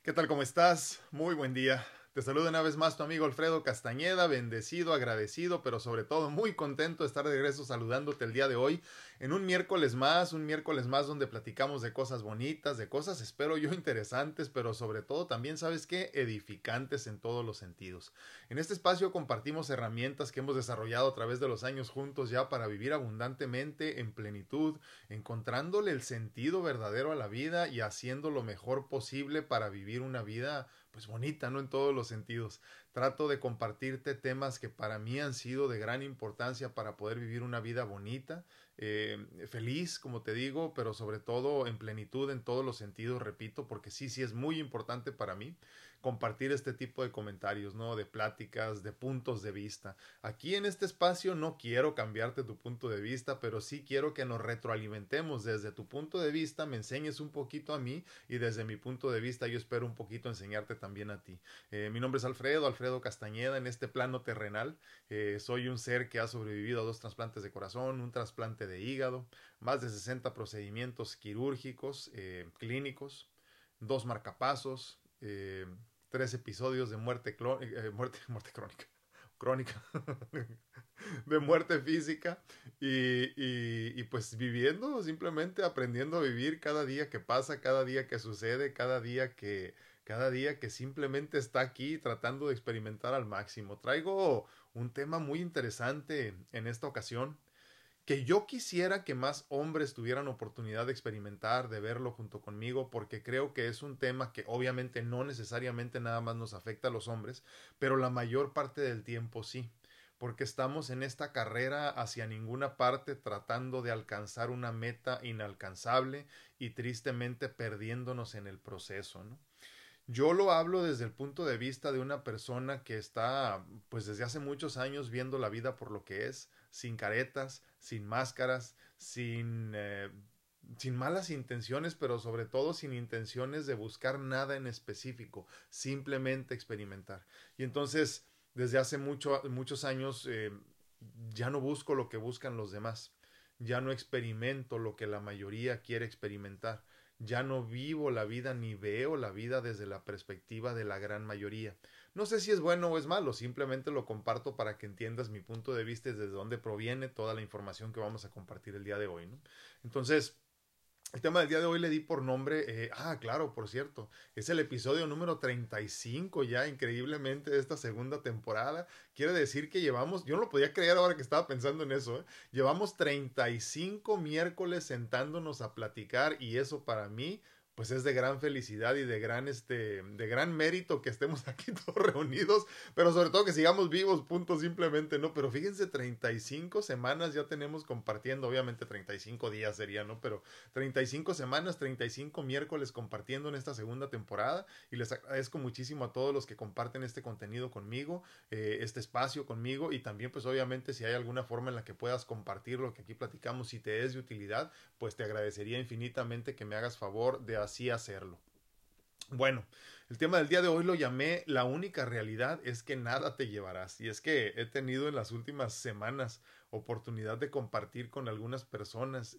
¿Qué tal? ¿Cómo estás? Muy buen día. Te saluda una vez más tu amigo Alfredo Castañeda, bendecido, agradecido, pero sobre todo muy contento de estar de regreso saludándote el día de hoy en un miércoles más donde platicamos de cosas bonitas, de cosas, espero yo, interesantes, pero sobre todo también, ¿sabes qué? Edificantes en todos los sentidos. En este espacio compartimos herramientas que hemos desarrollado a través de los años juntos ya para vivir abundantemente, en plenitud, encontrándole el sentido verdadero a la vida y haciendo lo mejor posible para vivir una vida pues bonita, ¿no? En todos los sentidos. Trato de compartirte temas que para mí han sido de gran importancia para poder vivir una vida bonita, feliz, como te digo, pero sobre todo en plenitud en todos los sentidos, repito, porque sí es muy importante para mí compartir este tipo de comentarios, ¿no? De pláticas, de puntos de vista. Aquí en este espacio no quiero cambiarte tu punto de vista, pero sí quiero que nos retroalimentemos desde tu punto de vista, me enseñes un poquito a mí y desde mi punto de vista yo espero un poquito enseñarte también a ti. Mi nombre es Alfredo Castañeda en este plano terrenal. Soy un ser que ha sobrevivido a 2 trasplantes de corazón, un trasplante de hígado, más de 60 procedimientos quirúrgicos, clínicos, 2 marcapasos, 3 episodios de muerte crónica, de muerte física y pues viviendo, simplemente aprendiendo a vivir cada día que pasa, cada día que sucede, cada día que simplemente está aquí tratando de experimentar al máximo. Traigo un tema muy interesante en esta ocasión que yo quisiera que más hombres tuvieran oportunidad de experimentar, de verlo junto conmigo, porque creo que es un tema que obviamente no necesariamente nada más nos afecta a los hombres, pero la mayor parte del tiempo sí, porque estamos en esta carrera hacia ninguna parte tratando de alcanzar una meta inalcanzable y tristemente perdiéndonos en el proceso, ¿no? Yo lo hablo desde el punto de vista de una persona que está, pues desde hace muchos años viendo la vida por lo que es, sin caretas, sin máscaras, sin malas intenciones, pero sobre todo sin intenciones de buscar nada en específico, simplemente experimentar. Y entonces, desde hace muchos años, ya no busco lo que buscan los demás, ya no experimento lo que la mayoría quiere experimentar, ya no vivo la vida ni veo la vida desde la perspectiva de la gran mayoría. No sé si es bueno o es malo, simplemente lo comparto para que entiendas mi punto de vista y desde dónde proviene toda la información que vamos a compartir el día de hoy, ¿no? Entonces, el tema del día de hoy le di por nombre, claro, por cierto, es el episodio número 35 ya, increíblemente, de esta segunda temporada. Quiere decir que llevamos, yo no lo podía creer ahora que estaba pensando en eso, ¿eh? Llevamos 35 miércoles sentándonos a platicar y eso para mí, pues es de gran felicidad y de gran mérito que estemos aquí todos reunidos, pero sobre todo que sigamos vivos, punto simplemente, ¿no? Pero fíjense, 35 semanas ya tenemos compartiendo, obviamente 35 días sería, ¿no? Pero 35 semanas, 35 miércoles compartiendo en esta segunda temporada y les agradezco muchísimo a todos los que comparten este contenido conmigo, este espacio conmigo y también pues obviamente si hay alguna forma en la que puedas compartir lo que aquí platicamos, si te es de utilidad, pues te agradecería infinitamente que me hagas favor de así hacerlo. Bueno, el tema del día de hoy lo llamé La única realidad es que nada te llevarás. Y es que he tenido en las últimas semanas oportunidad de compartir con algunas personas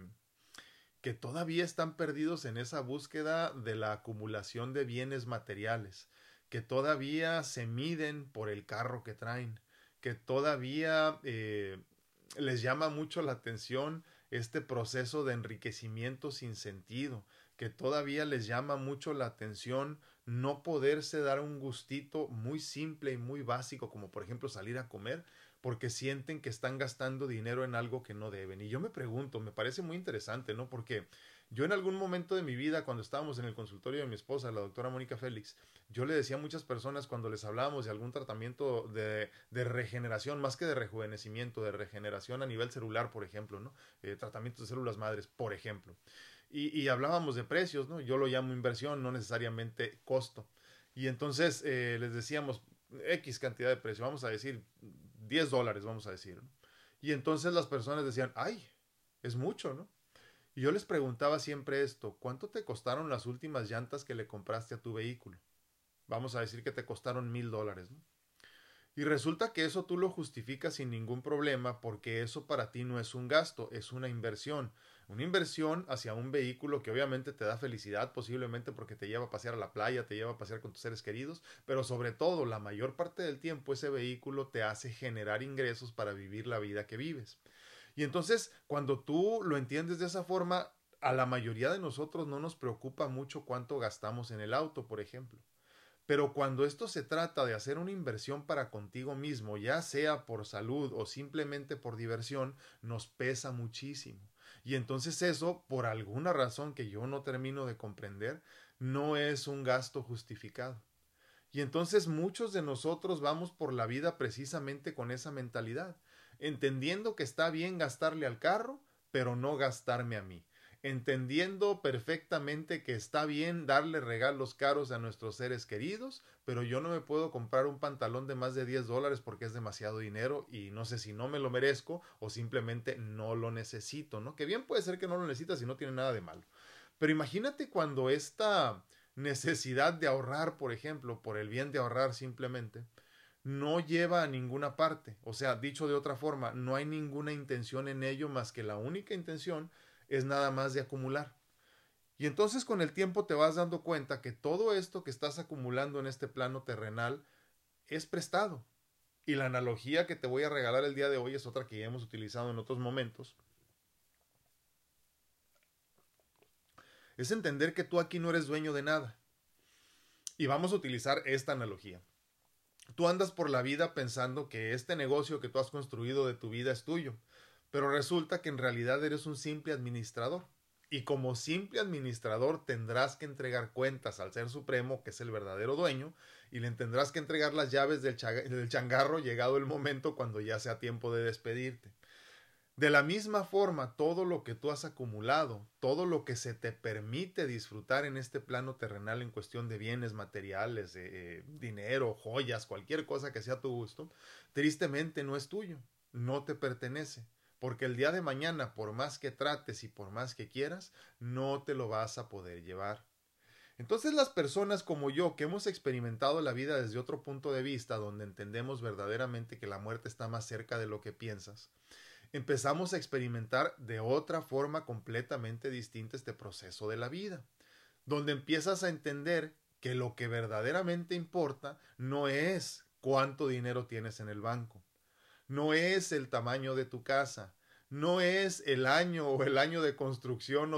que todavía están perdidos en esa búsqueda de la acumulación de bienes materiales, que todavía se miden por el carro que traen, que todavía les llama mucho la atención este proceso de enriquecimiento sin sentido, que todavía les llama mucho la atención no poderse dar un gustito muy simple y muy básico, como por ejemplo salir a comer, porque sienten que están gastando dinero en algo que no deben. Y yo me pregunto, me parece muy interesante, ¿no? Porque yo en algún momento de mi vida, cuando estábamos en el consultorio de mi esposa, la doctora Mónica Félix, yo le decía a muchas personas cuando les hablábamos de algún tratamiento de regeneración, más que de rejuvenecimiento, de regeneración a nivel celular, por ejemplo, ¿no? Tratamientos de células madres, por ejemplo. Y hablábamos de precios, ¿no? Yo lo llamo inversión, no necesariamente costo. Y entonces les decíamos X cantidad de precio, vamos a decir $10, vamos a decir, ¿no? Y entonces las personas decían, ay, es mucho, ¿no? Y yo les preguntaba siempre esto, ¿cuánto te costaron las últimas llantas que le compraste a tu vehículo? Vamos a decir que te costaron $1000, ¿no? Y resulta que eso tú lo justificas sin ningún problema porque eso para ti no es un gasto, es una inversión. Una inversión hacia un vehículo que obviamente te da felicidad, posiblemente porque te lleva a pasear a la playa, te lleva a pasear con tus seres queridos, pero sobre todo la mayor parte del tiempo ese vehículo te hace generar ingresos para vivir la vida que vives. Y entonces, cuando tú lo entiendes de esa forma, a la mayoría de nosotros no nos preocupa mucho cuánto gastamos en el auto, por ejemplo. Pero cuando esto se trata de hacer una inversión para contigo mismo, ya sea por salud o simplemente por diversión, nos pesa muchísimo. Y entonces eso, por alguna razón que yo no termino de comprender, no es un gasto justificado. Y entonces muchos de nosotros vamos por la vida precisamente con esa mentalidad, entendiendo que está bien gastarle al carro, pero no gastarme a mí, entendiendo perfectamente que está bien darle regalos caros a nuestros seres queridos, pero yo no me puedo comprar un pantalón de más de $10 porque es demasiado dinero y no sé si no me lo merezco o simplemente no lo necesito, ¿no? Que bien puede ser que no lo necesitas y no tiene nada de malo. Pero imagínate cuando esta necesidad de ahorrar, por ejemplo, por el bien de ahorrar simplemente, no lleva a ninguna parte. O sea, dicho de otra forma, no hay ninguna intención en ello más que la única intención es nada más de acumular. Y entonces con el tiempo te vas dando cuenta que todo esto que estás acumulando en este plano terrenal es prestado. Y la analogía que te voy a regalar el día de hoy es otra que ya hemos utilizado en otros momentos. Es entender que tú aquí no eres dueño de nada. Y vamos a utilizar esta analogía. Tú andas por la vida pensando que este negocio que tú has construido de tu vida es tuyo, pero resulta que en realidad eres un simple administrador. Y como simple administrador tendrás que entregar cuentas al Ser Supremo, que es el verdadero dueño, y le tendrás que entregar las llaves del changarro llegado el momento cuando ya sea tiempo de despedirte. De la misma forma, todo lo que tú has acumulado, todo lo que se te permite disfrutar en este plano terrenal en cuestión de bienes materiales, dinero, joyas, cualquier cosa que sea a tu gusto, tristemente no es tuyo, no te pertenece, porque el día de mañana, por más que trates y por más que quieras, no te lo vas a poder llevar. Entonces las personas como yo, que hemos experimentado la vida desde otro punto de vista, donde entendemos verdaderamente que la muerte está más cerca de lo que piensas, empezamos a experimentar de otra forma completamente distinta este proceso de la vida, donde empiezas a entender que lo que verdaderamente importa no es cuánto dinero tienes en el banco, no es el tamaño de tu casa, no es el año o el año de construcción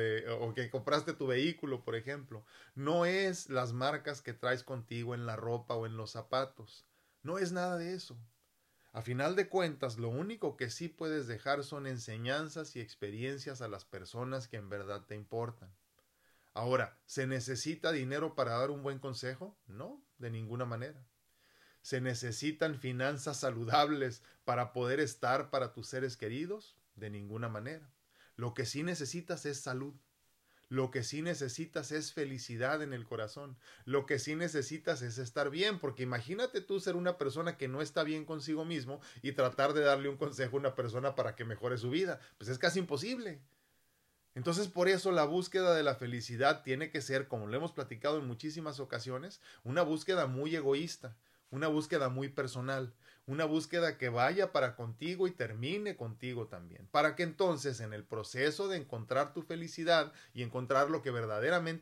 o que compraste tu vehículo, por ejemplo, no es las marcas que traes contigo en la ropa o en los zapatos, no es nada de eso. A final de cuentas, lo único que sí puedes dejar son enseñanzas y experiencias a las personas que en verdad te importan. Ahora, ¿se necesita dinero para dar un buen consejo? No, de ninguna manera. ¿Se necesitan finanzas saludables para poder estar para tus seres queridos? De ninguna manera. Lo que sí necesitas es salud. Lo que sí necesitas es felicidad en el corazón. Lo que sí necesitas es estar bien, porque imagínate tú ser una persona que no está bien consigo mismo y tratar de darle un consejo a una persona para que mejore su vida. Pues es casi imposible. Entonces por eso la búsqueda de la felicidad tiene que ser, como lo hemos platicado en muchísimas ocasiones, una búsqueda muy egoísta, una búsqueda muy personal, una búsqueda que vaya para contigo y termine contigo también, para que entonces en el proceso de encontrar tu felicidad y encontrar lo que verdaderamente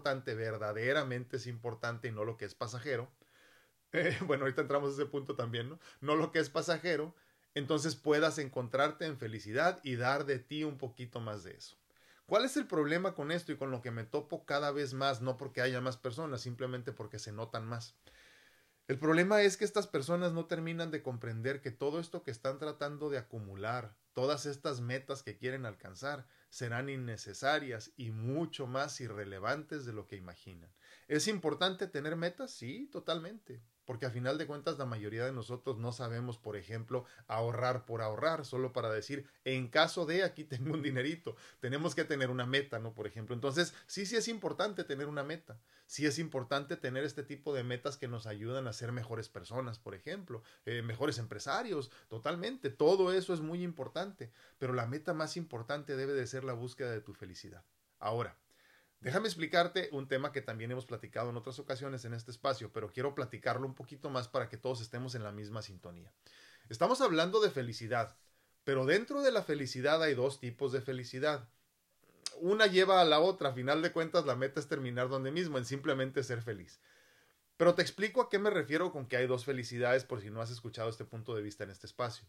es importante y no lo que es pasajero, bueno, ahorita entramos a ese punto también, ¿no? No lo que es pasajero, entonces puedas encontrarte en felicidad y dar de ti un poquito más de eso. ¿Cuál es el problema con esto y con lo que me topo cada vez más? No porque haya más personas, simplemente porque se notan más. El problema es que estas personas no terminan de comprender que todo esto que están tratando de acumular, todas estas metas que quieren alcanzar, serán innecesarias y mucho más irrelevantes de lo que imaginan. ¿Es importante tener metas? Sí, totalmente. Porque a final de cuentas la mayoría de nosotros no sabemos, por ejemplo, ahorrar por ahorrar, solo para decir, en caso de aquí tengo un dinerito, tenemos que tener una meta, ¿no? Por ejemplo, entonces sí, sí es importante tener una meta, sí es importante tener este tipo de metas que nos ayudan a ser mejores personas, por ejemplo, mejores empresarios, totalmente, todo eso es muy importante, pero la meta más importante debe de ser la búsqueda de tu felicidad. Ahora, déjame explicarte un tema que también hemos platicado en otras ocasiones en este espacio, pero quiero platicarlo un poquito más para que todos estemos en la misma sintonía. Estamos hablando de felicidad, Pero dentro de la felicidad hay dos tipos de felicidad. Una lleva a la otra, a final de cuentas la meta es terminar donde mismo, en simplemente ser feliz. Pero te explico a qué me refiero con que hay dos felicidades por si no has escuchado este punto de vista en este espacio.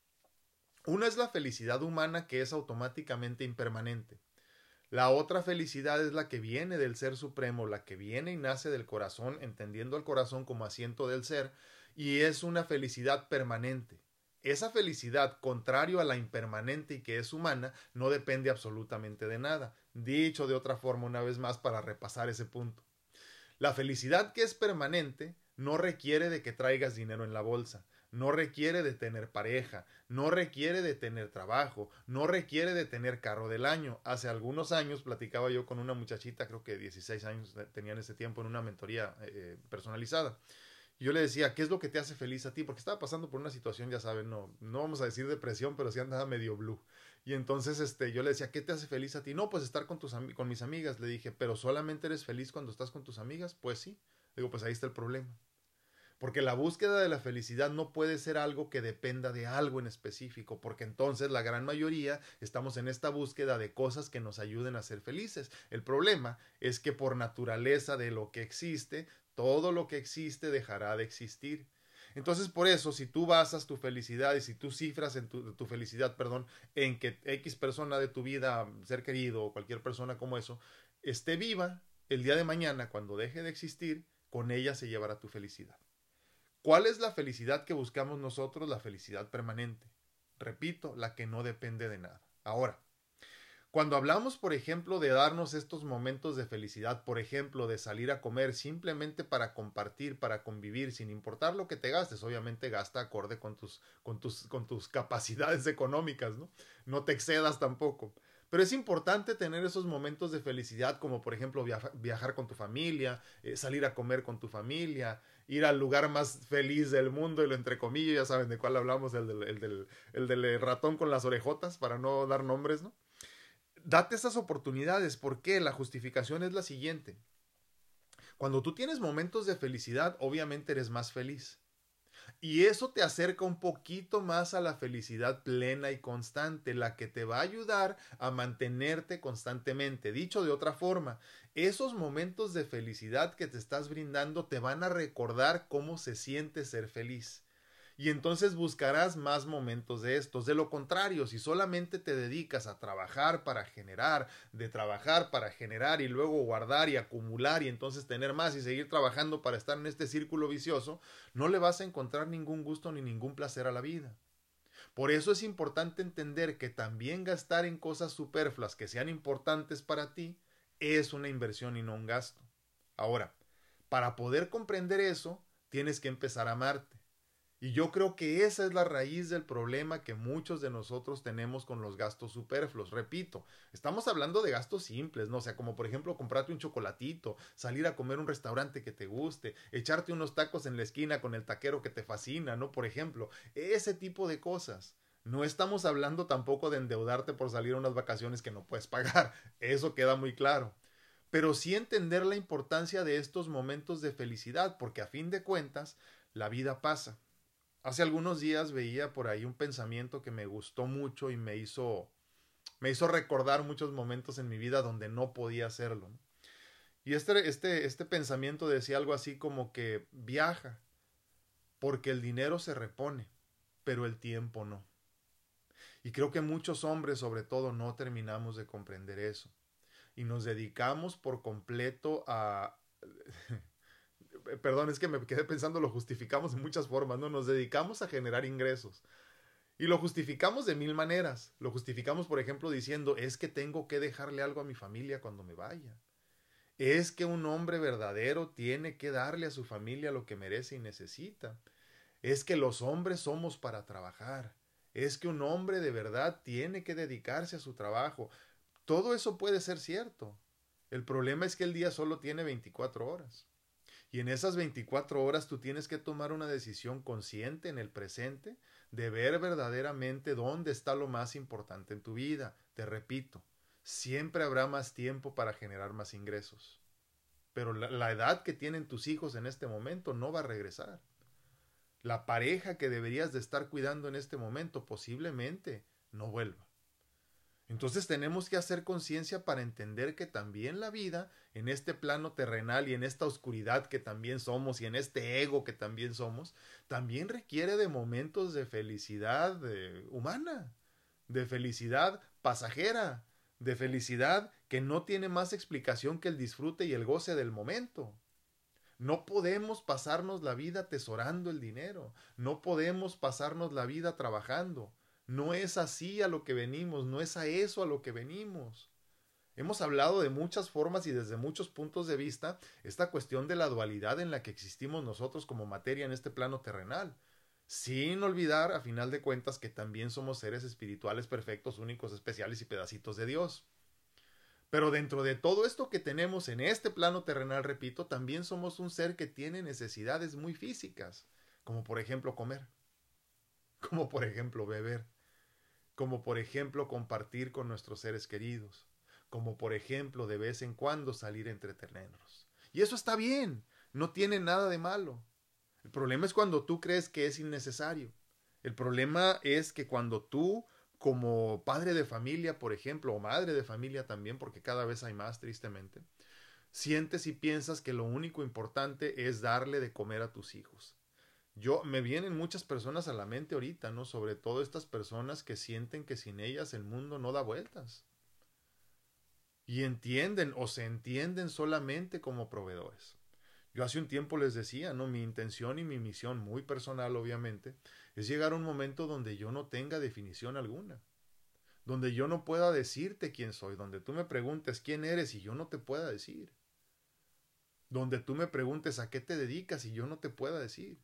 Una es la felicidad humana que es automáticamente impermanente. La otra felicidad es la que viene del Ser Supremo, la que viene y nace del corazón, entendiendo al corazón como asiento del ser, y es una felicidad permanente. Esa felicidad, contrario a la impermanente y que es humana, no depende absolutamente de nada. Dicho de otra forma, una vez más, para repasar ese punto. La felicidad que es permanente no requiere de que traigas dinero en la bolsa, no requiere de tener pareja, no requiere de tener trabajo, no requiere de tener carro del año. Hace algunos años platicaba yo con una muchachita, creo que 16 años tenía en ese tiempo, en una mentoría personalizada. Y yo le decía, ¿qué es lo que te hace feliz a ti? Porque estaba pasando por una situación, ya saben, no vamos a decir depresión, pero sí andaba medio blue. Y entonces yo le decía, ¿qué te hace feliz a ti? No, pues estar con mis amigas. Le dije, ¿pero solamente eres feliz cuando estás con tus amigas? Pues sí. Digo, pues ahí está el problema. Porque la búsqueda de la felicidad no puede ser algo que dependa de algo en específico, porque entonces la gran mayoría estamos en esta búsqueda de cosas que nos ayuden a ser felices. El problema es que por naturaleza de lo que existe, todo lo que existe dejará de existir. Entonces, por eso, si tú basas tu felicidad y si tú cifras en tu felicidad, perdón, en que X persona de tu vida, ser querido o cualquier persona como eso, esté viva, el día de mañana, cuando deje de existir, con ella se llevará tu felicidad. ¿Cuál es la felicidad que buscamos nosotros? La felicidad permanente. Repito, la que no depende de nada. Ahora, cuando hablamos, por ejemplo, de darnos estos momentos de felicidad, por ejemplo, de salir a comer simplemente para compartir, para convivir, sin importar lo que te gastes, obviamente gasta acorde con tus capacidades económicas, ¿no? No te excedas tampoco. Pero es importante tener esos momentos de felicidad, como por ejemplo viajar con tu familia, salir a comer con tu familia, ir al lugar más feliz del mundo, y lo entre comillas, ya saben de cuál hablamos, el del ratón con las orejotas, para no dar nombres, ¿no? Date esas oportunidades, porque la justificación es la siguiente. Cuando tú tienes momentos de felicidad, obviamente eres más feliz. Y eso te acerca un poquito más a la felicidad plena y constante, la que te va a ayudar a mantenerte constantemente. Dicho de otra forma, esos momentos de felicidad que te estás brindando te van a recordar cómo se siente ser feliz. Y entonces buscarás más momentos de estos. De lo contrario, si solamente te dedicas a trabajar para generar, de trabajar para generar y luego guardar y acumular y entonces tener más y seguir trabajando para estar en este círculo vicioso, no le vas a encontrar ningún gusto ni ningún placer a la vida. Por eso es importante entender que también gastar en cosas superfluas que sean importantes para ti es una inversión y no un gasto. Ahora, para poder comprender eso, tienes que empezar a amarte. Y yo creo que esa es la raíz del problema que muchos de nosotros tenemos con los gastos superfluos. Repito, estamos hablando de gastos simples, ¿no? O sea, como por ejemplo comprarte un chocolatito, salir a comer a un restaurante que te guste, echarte unos tacos en la esquina con el taquero que te fascina, ¿no? Por ejemplo, ese tipo de cosas. No estamos hablando tampoco de endeudarte por salir a unas vacaciones que no puedes pagar. Eso queda muy claro. Pero sí entender la importancia de estos momentos de felicidad, porque a fin de cuentas, la vida pasa. Hace algunos días veía por ahí un pensamiento que me gustó mucho y me hizo recordar muchos momentos en mi vida donde no podía hacerlo, ¿no? Y este pensamiento decía algo así como que viaja, porque el dinero se repone, pero el tiempo no. Y creo que muchos hombres, sobre todo, no terminamos de comprender eso. Y nos dedicamos por completo a... Perdón, es que me quedé pensando, lo justificamos de muchas formas, ¿no? Nos dedicamos a generar ingresos. Y lo justificamos de mil maneras. Lo justificamos, por ejemplo, diciendo, es que tengo que dejarle algo a mi familia cuando me vaya. Es que un hombre verdadero tiene que darle a su familia lo que merece y necesita. Es que los hombres somos para trabajar. Es que un hombre de verdad tiene que dedicarse a su trabajo. Todo eso puede ser cierto. El problema es que el día solo tiene 24 horas. Y en esas 24 horas tú tienes que tomar una decisión consciente en el presente de ver verdaderamente dónde está lo más importante en tu vida. Te repito, siempre habrá más tiempo para generar más ingresos. Pero la edad que tienen tus hijos en este momento no va a regresar. La pareja que deberías de estar cuidando en este momento posiblemente no vuelva. Entonces tenemos que hacer conciencia para entender que también la vida, en este plano terrenal y en esta oscuridad que también somos y en este ego que también somos, también requiere de momentos de felicidad humana, de felicidad pasajera, de felicidad que no tiene más explicación que el disfrute y el goce del momento. No podemos pasarnos la vida atesorando el dinero, no podemos pasarnos la vida trabajando. No es así a lo que venimos, no es a eso a lo que venimos. Hemos hablado de muchas formas y desde muchos puntos de vista esta cuestión de la dualidad en la que existimos nosotros como materia en este plano terrenal, sin olvidar a final de cuentas que también somos seres espirituales perfectos, únicos, especiales y pedacitos de Dios. Pero dentro de todo esto que tenemos en este plano terrenal, repito, también somos un ser que tiene necesidades muy físicas, como por ejemplo comer, como por ejemplo beber, como por ejemplo compartir con nuestros seres queridos, como por ejemplo de vez en cuando salir a entretenernos. Y eso está bien, no tiene nada de malo. El problema es cuando tú crees que es innecesario. El problema es que cuando tú, como padre de familia, por ejemplo, o madre de familia también, porque cada vez hay más, tristemente, sientes y piensas que lo único importante es darle de comer a tus hijos. Me vienen muchas personas a la mente ahorita, ¿no? Sobre todo estas personas que sienten que sin ellas el mundo no da vueltas. Y entienden o se entienden solamente como proveedores. Yo hace un tiempo les decía, ¿no? Mi intención y mi misión, muy personal obviamente, es llegar a un momento donde yo no tenga definición alguna. Donde yo no pueda decirte quién soy. Donde tú me preguntes quién eres y yo no te pueda decir. Donde tú me preguntes a qué te dedicas y yo no te pueda decir.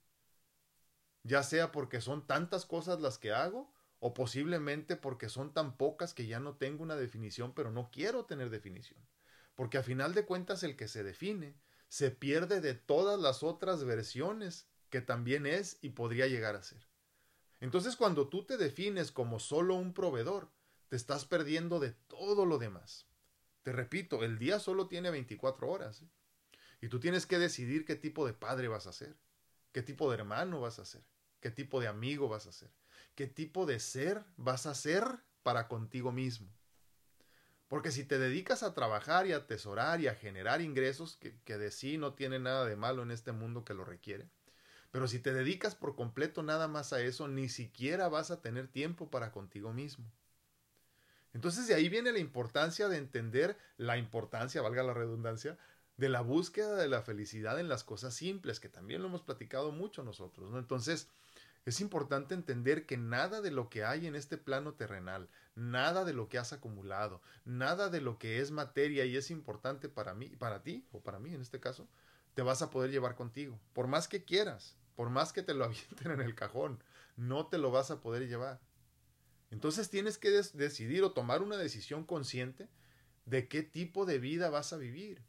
Ya sea porque son tantas cosas las que hago o posiblemente porque son tan pocas que ya no tengo una definición, pero no quiero tener definición. Porque a final de cuentas el que se define se pierde de todas las otras versiones que también es y podría llegar a ser. Entonces cuando tú te defines como solo un proveedor, te estás perdiendo de todo lo demás. Te repito, el día solo tiene 24 horas, ¿eh? Y tú tienes que decidir qué tipo de padre vas a ser, qué tipo de hermano vas a ser, qué tipo de amigo vas a ser, qué tipo de ser vas a ser para contigo mismo. Porque si te dedicas a trabajar y a atesorar y a generar ingresos, que de sí no tiene nada de malo en este mundo que lo requiere, pero si te dedicas por completo nada más a eso, ni siquiera vas a tener tiempo para contigo mismo. Entonces de ahí viene la importancia de entender la importancia, valga la redundancia, de la búsqueda de la felicidad en las cosas simples, que también lo hemos platicado mucho nosotros, ¿no? Entonces, es importante entender que nada de lo que hay en este plano terrenal, nada de lo que has acumulado, nada de lo que es materia y es importante para mí, para ti, o para mí en este caso, te vas a poder llevar contigo. Por más que quieras, por más que te lo avienten en el cajón, no te lo vas a poder llevar. Entonces tienes que decidir o tomar una decisión consciente de qué tipo de vida vas a vivir,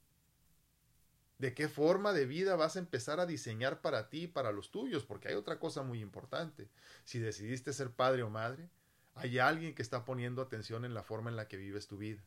de qué forma de vida vas a empezar a diseñar para ti y para los tuyos, porque hay otra cosa muy importante. Si decidiste ser padre o madre, hay alguien que está poniendo atención en la forma en la que vives tu vida.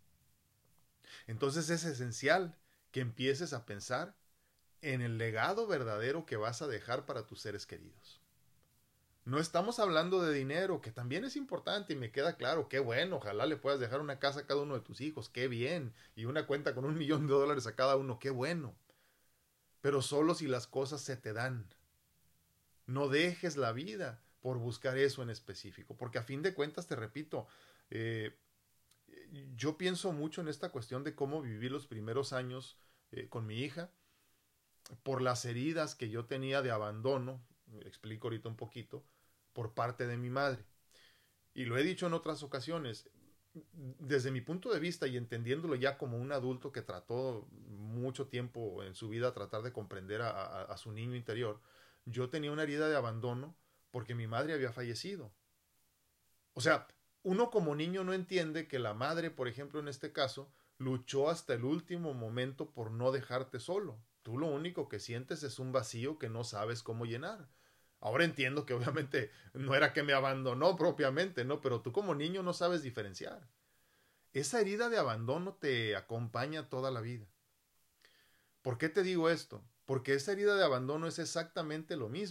Entonces es esencial que empieces a pensar en el legado verdadero que vas a dejar para tus seres queridos. No estamos hablando de dinero, que también es importante y me queda claro, qué bueno, ojalá le puedas dejar una casa a cada uno de tus hijos, qué bien, y una cuenta con $1,000,000 a cada uno, qué bueno. Pero solo si las cosas se te dan. No dejes la vida por buscar eso en específico, porque a fin de cuentas, te repito, eh, yo pienso mucho en esta cuestión de cómo viví los primeros años con mi hija, por las heridas que yo tenía de abandono, explico ahorita un poquito, por parte de mi madre. Y lo he dicho en otras ocasiones, desde mi punto de vista y entendiéndolo ya como un adulto que trató mucho tiempo en su vida tratar de comprender a su niño interior, yo tenía una herida de abandono porque mi madre había fallecido. O sea, uno como niño no entiende que la madre, por ejemplo, en este caso, luchó hasta el último momento por no dejarte solo. Tú lo único que sientes es un vacío que no sabes cómo llenar. Ahora entiendo que obviamente no era que me abandonó propiamente, ¿no? Pero tú como niño no sabes diferenciar. Esa herida de abandono te acompaña toda la vida. ¿Por qué te digo esto? Porque esa herida de abandono es exactamente lo mismo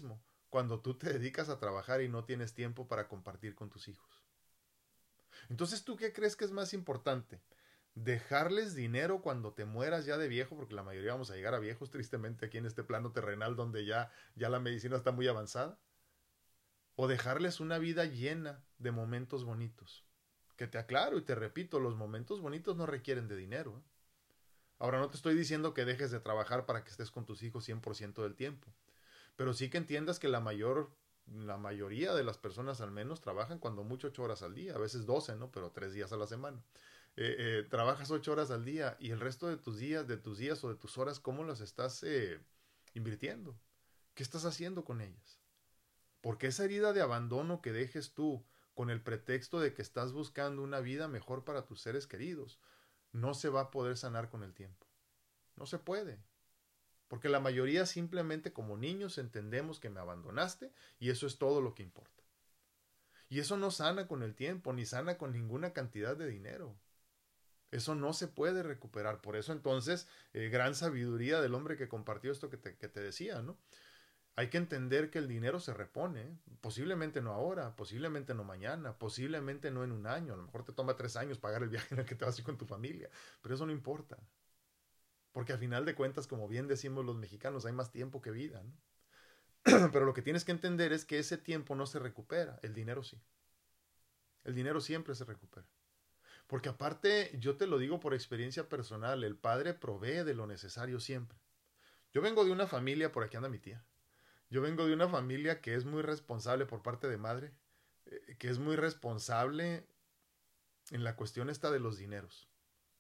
cuando tú te dedicas a trabajar y no tienes tiempo para compartir con tus hijos. Entonces, ¿tú qué crees que es más importante? ¿Dejarles dinero cuando te mueras ya de viejo? Porque la mayoría vamos a llegar a viejos, tristemente, aquí en este plano terrenal donde ya la medicina está muy avanzada. ¿O dejarles una vida llena de momentos bonitos? Que te aclaro y te repito, los momentos bonitos no requieren de dinero, ¿eh? Ahora, no te estoy diciendo que dejes de trabajar para que estés con tus hijos 100% del tiempo, pero sí que entiendas que la mayoría de las personas al menos trabajan cuando mucho 8 horas al día, a veces 12, ¿no? Pero 3 días a la semana. Trabajas 8 horas al día y el resto de tus días o de tus horas, ¿cómo las estás invirtiendo? ¿Qué estás haciendo con ellas? Porque esa herida de abandono que dejes tú con el pretexto de que estás buscando una vida mejor para tus seres queridos, no se va a poder sanar con el tiempo. No se puede. Porque la mayoría simplemente como niños entendemos que me abandonaste y eso es todo lo que importa. Y eso no sana con el tiempo, ni sana con ninguna cantidad de dinero. Eso no se puede recuperar. Por eso entonces, gran sabiduría del hombre que compartió esto que te decía, ¿no? Hay que entender que el dinero se repone, ¿eh? Posiblemente no ahora, posiblemente no mañana, posiblemente no en un año. A lo mejor te toma 3 años pagar el viaje en el que te vas a ir con tu familia. Pero eso no importa. Porque a final de cuentas, como bien decimos los mexicanos, hay más tiempo que vida, ¿no? Pero lo que tienes que entender es que ese tiempo no se recupera, el dinero sí. El dinero siempre se recupera. Porque aparte, yo te lo digo por experiencia personal, el padre provee de lo necesario siempre. Yo vengo de una familia, por aquí anda mi tía, yo vengo de una familia que es muy responsable por parte de madre, que es muy responsable en la cuestión esta de los dineros.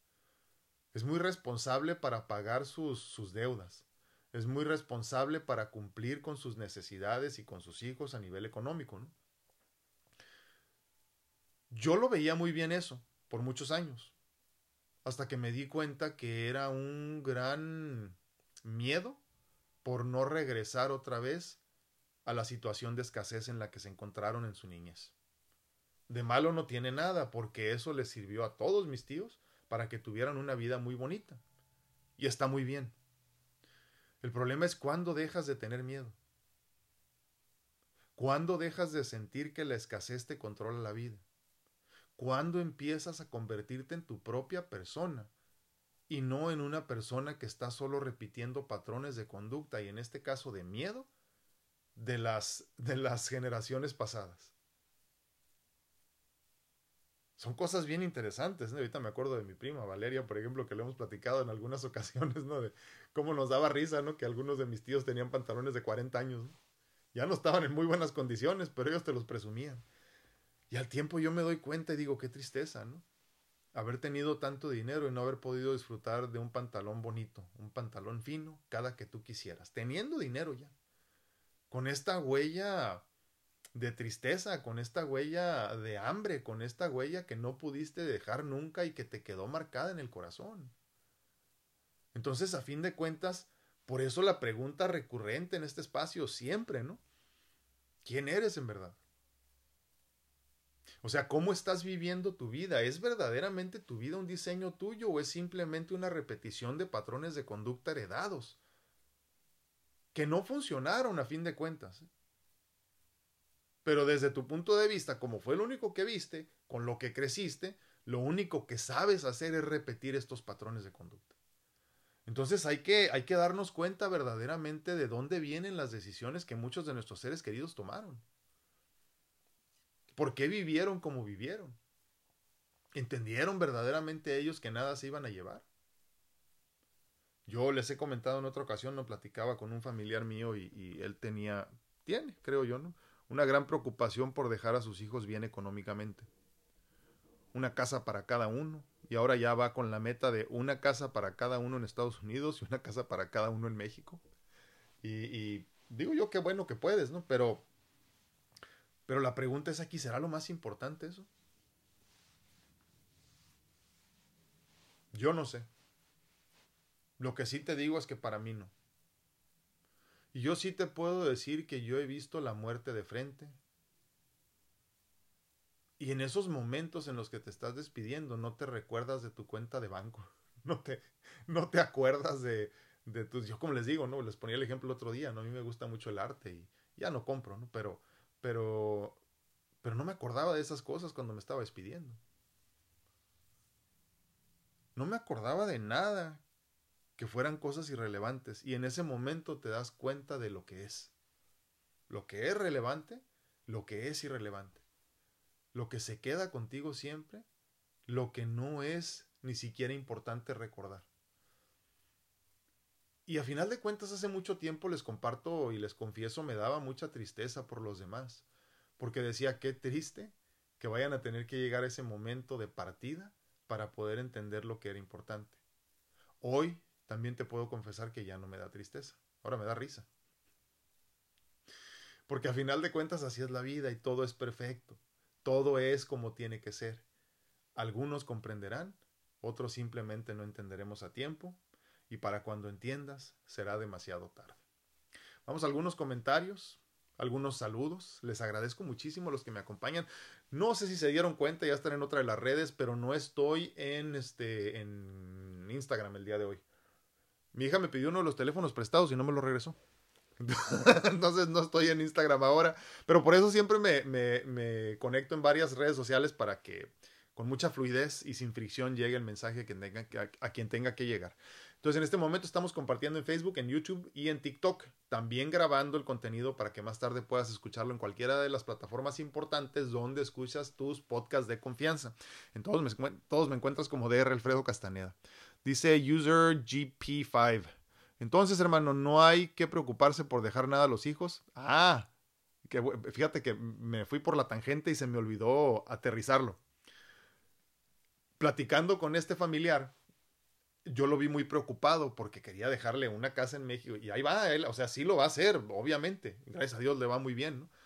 Es muy responsable para pagar sus deudas. Es muy responsable para cumplir con sus necesidades y con sus hijos a nivel económico, ¿no? Yo lo veía muy bien eso por muchos años, hasta que me di cuenta que era un gran miedo por no regresar otra vez a la situación de escasez en la que se encontraron en su niñez. De malo no tiene nada, porque eso les sirvió a todos mis tíos para que tuvieran una vida muy bonita. Y está muy bien. El problema es cuándo dejas de tener miedo. Cuándo dejas de sentir que la escasez te controla la vida. Cuándo empiezas a convertirte en tu propia persona y no en una persona que está solo repitiendo patrones de conducta y en este caso de miedo de las generaciones pasadas. Son cosas bien interesantes, ¿no? Ahorita me acuerdo de mi prima Valeria, por ejemplo, que le hemos platicado en algunas ocasiones, ¿no? De cómo nos daba risa, ¿no? Que algunos de mis tíos tenían pantalones de 40 años, ¿no? Ya no estaban en muy buenas condiciones, pero ellos te los presumían. Y al tiempo yo me doy cuenta y digo, qué tristeza, ¿no? Haber tenido tanto dinero y no haber podido disfrutar de un pantalón bonito, un pantalón fino, cada que tú quisieras, teniendo dinero ya. Con esta huella de tristeza, con esta huella de hambre, con esta huella que no pudiste dejar nunca y que te quedó marcada en el corazón. Entonces, a fin de cuentas, por eso la pregunta recurrente en este espacio siempre, ¿no? ¿Quién eres en verdad? O sea, ¿cómo estás viviendo tu vida? ¿Es verdaderamente tu vida un diseño tuyo o es simplemente una repetición de patrones de conducta heredados que no funcionaron a fin de cuentas? Pero desde tu punto de vista, como fue lo único que viste, con lo que creciste, lo único que sabes hacer es repetir estos patrones de conducta. Entonces hay que darnos cuenta verdaderamente de dónde vienen las decisiones que muchos de nuestros seres queridos tomaron. ¿Por qué vivieron como vivieron? ¿Entendieron verdaderamente ellos que nada se iban a llevar? Yo les he comentado en otra ocasión, no platicaba con un familiar mío y él tiene, creo yo, ¿no? Una gran preocupación por dejar a sus hijos bien económicamente. Una casa para cada uno. Y ahora ya va con la meta de una casa para cada uno en Estados Unidos y una casa para cada uno en México. Y digo yo qué bueno que puedes, ¿no? Pero la pregunta es aquí, ¿será lo más importante eso? Yo no sé. Lo que sí te digo es que para mí no. Y yo sí te puedo decir que yo he visto la muerte de frente. Y en esos momentos en los que te estás despidiendo, no te recuerdas de tu cuenta de banco. No te, no te acuerdas de tus... Yo como les digo, ¿no? Les ponía el ejemplo el otro día, ¿no? A mí me gusta mucho el arte Ya no compro, ¿no? Pero no me acordaba de esas cosas cuando me estaba despidiendo. No me acordaba de nada que fueran cosas irrelevantes. Y en ese momento te das cuenta de lo que es. Lo que es relevante, lo que es irrelevante. Lo que se queda contigo siempre, lo que no es ni siquiera importante recordar. Y a final de cuentas hace mucho tiempo les comparto y les confieso me daba mucha tristeza por los demás. Porque decía qué triste que vayan a tener que llegar a ese momento de partida para poder entender lo que era importante. Hoy también te puedo confesar que ya no me da tristeza. Ahora me da risa. Porque a final de cuentas así es la vida y todo es perfecto. Todo es como tiene que ser. Algunos comprenderán, otros simplemente no entenderemos a tiempo y para cuando entiendas será demasiado tarde. Vamos a algunos comentarios, algunos saludos. Les agradezco muchísimo a los que me acompañan. No sé si se dieron cuenta, ya están en otra de las redes, pero no estoy en Instagram el día de hoy. Mi hija me pidió uno de los teléfonos prestados y no me lo regresó. Entonces no estoy en Instagram ahora, pero por eso siempre me conecto en varias redes sociales para que con mucha fluidez y sin fricción llegue el mensaje a quien tenga que llegar. Entonces en este momento estamos compartiendo en Facebook, en YouTube y en TikTok, también grabando el contenido para que más tarde puedas escucharlo en cualquiera de las plataformas importantes donde escuchas tus podcasts de confianza. En todos me encuentras como DR Alfredo Castaneda. Dice user GP5. Entonces, hermano, no hay que preocuparse por dejar nada a los hijos. Fíjate que me fui por la tangente y se me olvidó aterrizarlo. Platicando con este familiar, yo lo vi muy preocupado porque quería dejarle una casa en México. Y ahí va él, o sea, sí lo va a hacer, obviamente. Gracias a Dios le va muy bien, ¿no?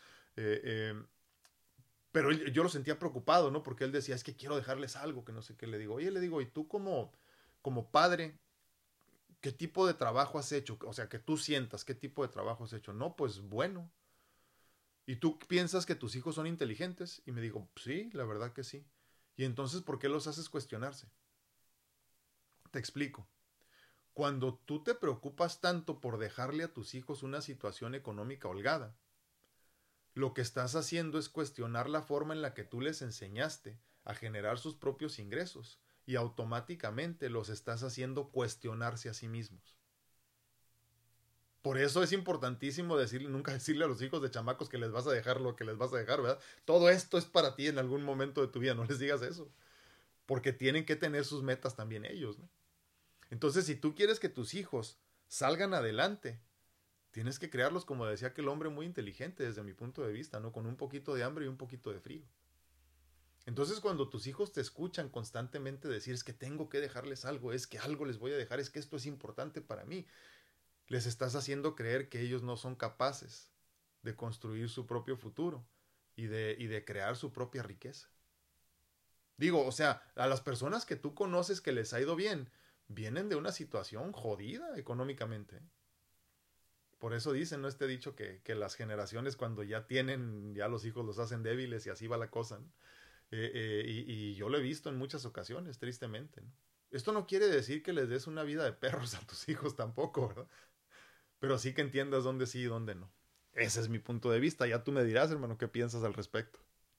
Pero yo lo sentía preocupado, ¿no? Porque él decía, es que quiero dejarles algo, que no sé qué. Le digo, oye, le digo, ¿y tú como padre, qué tipo de trabajo has hecho? O sea, que tú sientas, ¿qué tipo de trabajo has hecho? No, pues bueno. ¿Y tú piensas que tus hijos son inteligentes? Y me dijo, sí, la verdad que sí. Y entonces, ¿por qué los haces cuestionarse? Te explico. Cuando tú te preocupas tanto por dejarle a tus hijos una situación económica holgada, lo que estás haciendo es cuestionar la forma en la que tú les enseñaste a generar sus propios ingresos y automáticamente los estás haciendo cuestionarse a sí mismos. Por eso es importantísimo nunca decirle a los hijos de chamacos que les vas a dejar lo que les vas a dejar, ¿verdad? Todo esto es para ti en algún momento de tu vida, no les digas eso. Porque tienen que tener sus metas también ellos, ¿no? Entonces, si tú quieres que tus hijos salgan adelante, tienes que crearlos, como decía aquel hombre, muy inteligente desde mi punto de vista, ¿no? Con un poquito de hambre y un poquito de frío. Entonces, cuando tus hijos te escuchan constantemente decir, es que tengo que dejarles algo, es que algo les voy a dejar, es que esto es importante para mí, les estás haciendo creer que ellos no son capaces de construir su propio futuro y de crear su propia riqueza. Digo, o sea, a las personas que tú conoces que les ha ido bien, vienen de una situación jodida económicamente. Por eso dicen, ¿no? Este dicho que las generaciones cuando ya tienen, ya los hijos los hacen débiles y así va la cosa, ¿no? Y yo lo he visto en muchas ocasiones, tristemente, ¿no? Esto no quiere decir que les des una vida de perros a tus hijos tampoco, ¿verdad? Pero sí que entiendas dónde sí y dónde no. Ese es mi punto de vista. Ya tú me dirás, hermano, qué piensas al respecto.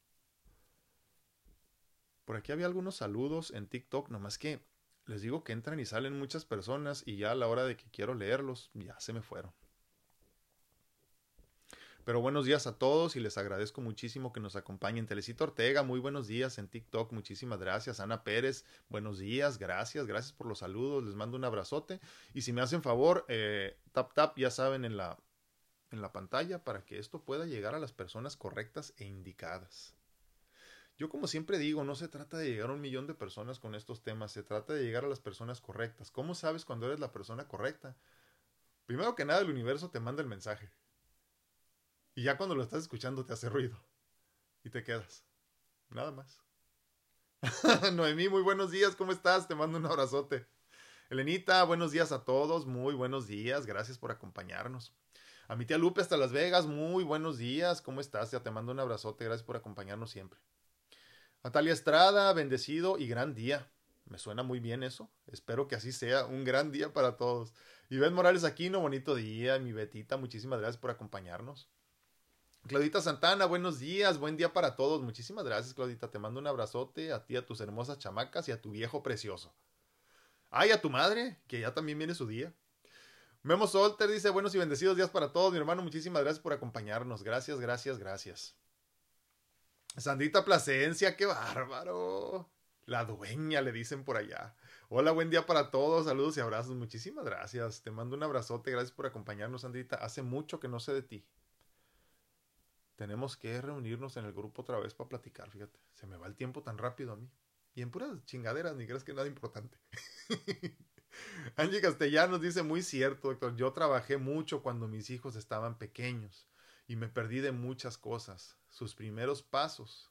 Por aquí había algunos saludos en TikTok, nomás que les digo que entran y salen muchas personas y ya a la hora de que quiero leerlos, ya se me fueron. Pero buenos días a todos y les agradezco muchísimo que nos acompañen. Telecito Ortega, muy buenos días en TikTok, muchísimas gracias. Ana Pérez, buenos días, gracias por los saludos, les mando un abrazote. Y si me hacen favor, tap, ya saben, en la pantalla para que esto pueda llegar a las personas correctas e indicadas. Yo como siempre digo, no se trata de llegar a 1 millón de personas con estos temas, se trata de llegar a las personas correctas. ¿Cómo sabes cuando eres la persona correcta? Primero que nada, el universo te manda el mensaje. Y ya cuando lo estás escuchando te hace ruido. Y te quedas. Nada más. Noemí, muy buenos días, ¿cómo estás? Te mando un abrazote. Elenita, buenos días a todos, muy buenos días, gracias por acompañarnos. A mi tía Lupe hasta Las Vegas, muy buenos días, ¿cómo estás? Ya te mando un abrazote, gracias por acompañarnos siempre. Natalia Estrada, bendecido y gran día. Me suena muy bien eso. Espero que así sea. Un gran día para todos. Y Ben Morales Aquino, bonito día. Mi Betita, muchísimas gracias por acompañarnos. Claudita Santana, buenos días, buen día para todos. Muchísimas gracias, Claudita. Te mando un abrazote a ti, a tus hermosas chamacas y a tu viejo precioso. Ay, a tu madre, que ya también viene su día. Memo Solter dice, buenos y bendecidos días para todos, mi hermano. Muchísimas gracias por acompañarnos. Gracias, gracias, gracias. Sandrita Plasencia, qué bárbaro. La dueña, le dicen por allá. Hola, buen día para todos. Saludos y abrazos. Muchísimas gracias. Te mando un abrazote. Gracias por acompañarnos, Sandrita. Hace mucho que no sé de ti. Tenemos que reunirnos en el grupo otra vez para platicar, fíjate. Se me va el tiempo tan rápido a mí. Y en puras chingaderas, ni crees que nada importante. Angie Castellanos dice, muy cierto, doctor. Yo trabajé mucho cuando mis hijos estaban pequeños y me perdí de muchas cosas. Sus primeros pasos.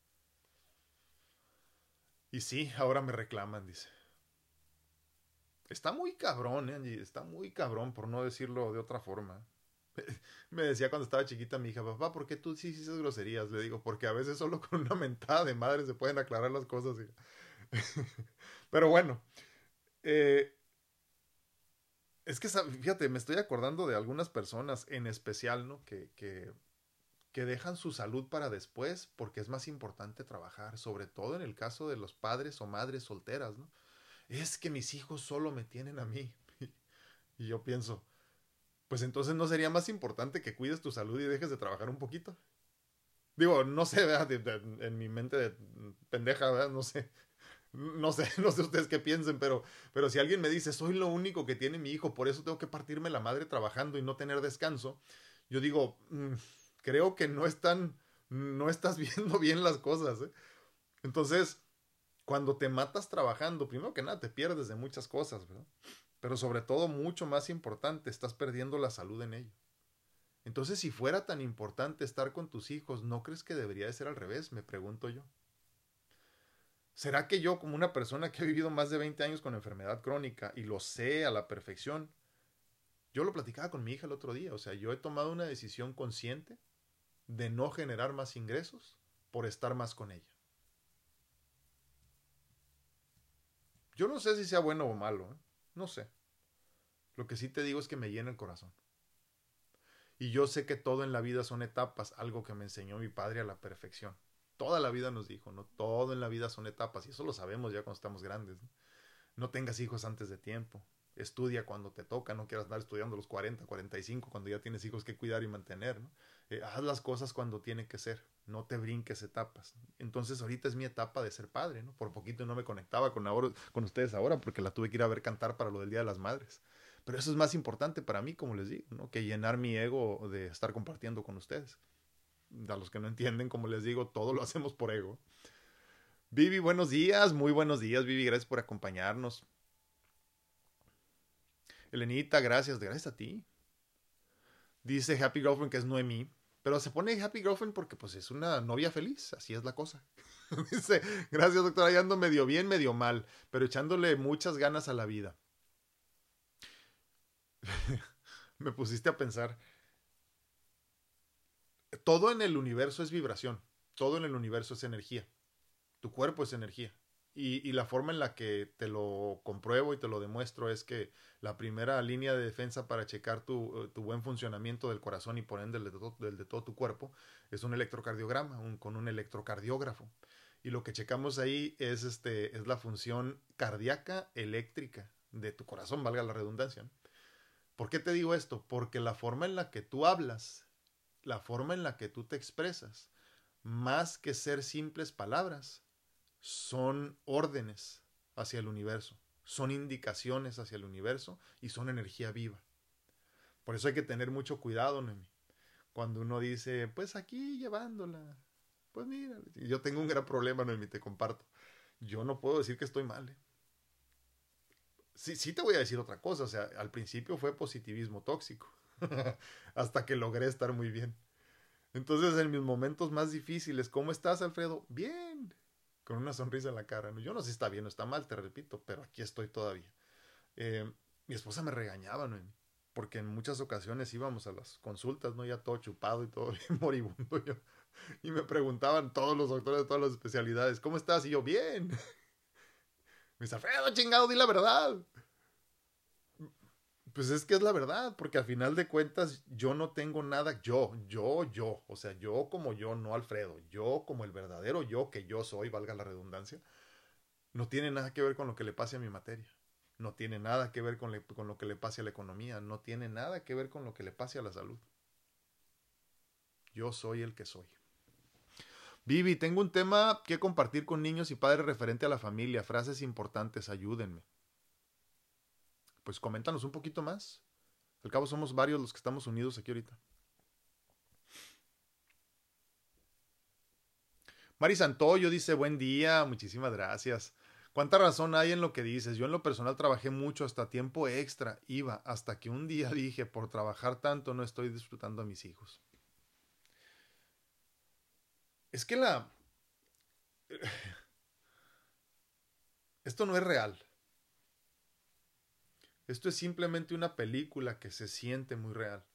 Y sí, ahora me reclaman, dice. Está muy cabrón, Angie. Está muy cabrón, por no decirlo de otra forma. Me decía cuando estaba chiquita mi hija, papá, ¿por qué tú sí dices groserías? Le digo, porque a veces solo con una mentada de madre se pueden aclarar las cosas. Pero bueno, eh, es que, fíjate, me estoy acordando de algunas personas en especial, ¿no? Que dejan su salud para después porque es más importante trabajar, sobre todo en el caso de los padres o madres solteras, ¿no? Es que mis hijos solo me tienen a mí. Y yo pienso, pues entonces no sería más importante que cuides tu salud y dejes de trabajar un poquito. Digo, no sé, ¿verdad? En mi mente de pendeja, ¿verdad? No sé. No sé, no sé ustedes qué piensen, pero si alguien me dice, soy lo único que tiene mi hijo, por eso tengo que partirme la madre trabajando y no tener descanso, yo digo, creo que no estás viendo bien las cosas, ¿eh? Entonces, cuando te matas trabajando, primero que nada, te pierdes de muchas cosas, ¿verdad? Pero sobre todo, mucho más importante, estás perdiendo la salud en ello. Entonces, si fuera tan importante estar con tus hijos, ¿no crees que debería de ser al revés? Me pregunto yo. ¿Será que yo, como una persona que ha vivido más de 20 años con enfermedad crónica y lo sé a la perfección, yo lo platicaba con mi hija el otro día, o sea, yo he tomado una decisión consciente de no generar más ingresos por estar más con ella? Yo no sé si sea bueno o malo, ¿eh? No sé. Lo que sí te digo es que me llena el corazón. Y yo sé que todo en la vida son etapas, algo que me enseñó mi padre a la perfección. Toda la vida nos dijo, ¿no? Todo en la vida son etapas, y eso lo sabemos ya cuando estamos grandes, ¿no? No tengas hijos antes de tiempo. Estudia cuando te toca, no quieras andar estudiando a los 40, 45, cuando ya tienes hijos que cuidar y mantener, ¿no? Haz las cosas cuando tiene que ser, no te brinques etapas. Entonces ahorita es mi etapa de ser padre, ¿no? Por poquito no me conectaba con ustedes ahora porque la tuve que ir a ver cantar para lo del Día de las Madres. Pero eso es más importante para mí, como les digo, ¿no? Que llenar mi ego de estar compartiendo con ustedes. A los que no entienden, como les digo, todo lo hacemos por ego. Vivi, buenos días, Vivi, gracias por acompañarnos. Elenita, gracias a ti. Dice Happy Girlfriend que es Noemí, pero se pone Happy Girlfriend porque pues es una novia feliz, así es la cosa. Dice, gracias doctora, ya ando medio bien, medio mal, pero echándole muchas ganas a la vida. Me pusiste a pensar, todo en el universo es vibración, todo en el universo es energía, tu cuerpo es energía. Y la forma en la que te lo compruebo y te lo demuestro es que la primera línea de defensa para checar tu buen funcionamiento del corazón y por ende del de todo tu cuerpo es un electrocardiograma, con un electrocardiógrafo. Y lo que checamos ahí es la función cardíaca eléctrica de tu corazón, valga la redundancia, ¿no? ¿Por qué te digo esto? Porque la forma en la que tú hablas, la forma en la que tú te expresas, más que ser simples palabras, son órdenes hacia el universo, son indicaciones hacia el universo y son energía viva. Por eso hay que tener mucho cuidado, Noemi. Cuando uno dice, pues aquí llevándola, pues mira, yo tengo un gran problema, Noemi, te comparto. Yo no puedo decir que estoy mal, ¿eh? Sí, sí te voy a decir otra cosa, o sea, al principio fue positivismo tóxico, hasta que logré estar muy bien. Entonces, en mis momentos más difíciles, ¿cómo estás, Alfredo? Bien, con una sonrisa en la cara, ¿no? Yo no sé si está bien o está mal, te repito, pero aquí estoy todavía. Mi esposa me regañaba, ¿no? Porque en muchas ocasiones íbamos a las consultas, ¿no? Ya todo chupado y todo bien moribundo yo. Y me preguntaban todos los doctores de todas las especialidades, ¿cómo estás? Y yo, bien. Me dice, Alfredo, chingado, di la verdad. Pues es que es la verdad, porque al final de cuentas yo no tengo nada, o sea, yo como yo, no Alfredo, yo como el verdadero yo que yo soy, valga la redundancia, no tiene nada que ver con lo que le pase a mi materia, no tiene nada que ver con lo que le pase a la economía, no tiene nada que ver con lo que le pase a la salud. Yo soy el que soy. Vivi, tengo un tema que compartir con niños y padres referente a la familia, frases importantes, ayúdenme. Pues coméntanos un poquito más. Al cabo somos varios los que estamos unidos aquí ahorita. Mari Santoyo dice, buen día, muchísimas gracias. ¿Cuánta razón hay en lo que dices? Yo en lo personal trabajé mucho, hasta tiempo extra, iba, hasta que un día dije, por trabajar tanto no estoy disfrutando a mis hijos. Es que esto no es real. Esto es simplemente una película que se siente muy real.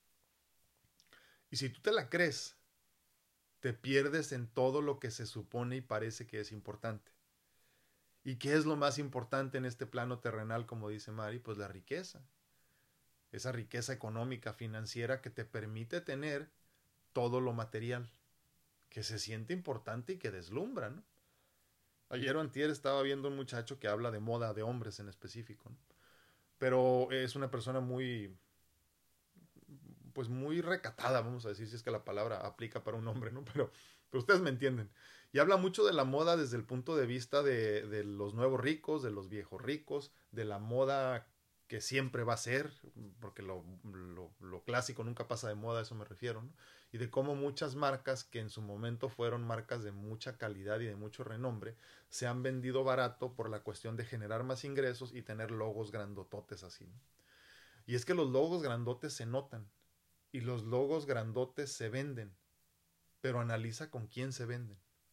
Y si tú te la crees, te pierdes en todo lo que se supone y parece que es importante. ¿Y qué es lo más importante en este plano terrenal, como dice Mari? Pues la riqueza. Esa riqueza económica, financiera que te permite tener todo lo material, que se siente importante y que deslumbra, ¿no? Ayer o antier estaba viendo un muchacho que habla de moda de hombres en específico, ¿no? Pero es una persona muy, pues muy recatada, vamos a decir, si es que la palabra aplica para un hombre, ¿no? Pero ustedes me entienden. Y habla mucho de la moda desde el punto de vista de los nuevos ricos, de los viejos ricos, de la moda que siempre va a ser, porque lo clásico nunca pasa de moda, a eso me refiero, ¿no? Y de cómo muchas marcas que en su momento fueron marcas de mucha calidad y de mucho renombre, se han vendido barato por la cuestión de generar más ingresos y tener logos grandototes así, ¿no? Y es que los logos grandotes se notan y los logos grandotes se venden, pero analiza con quién se venden.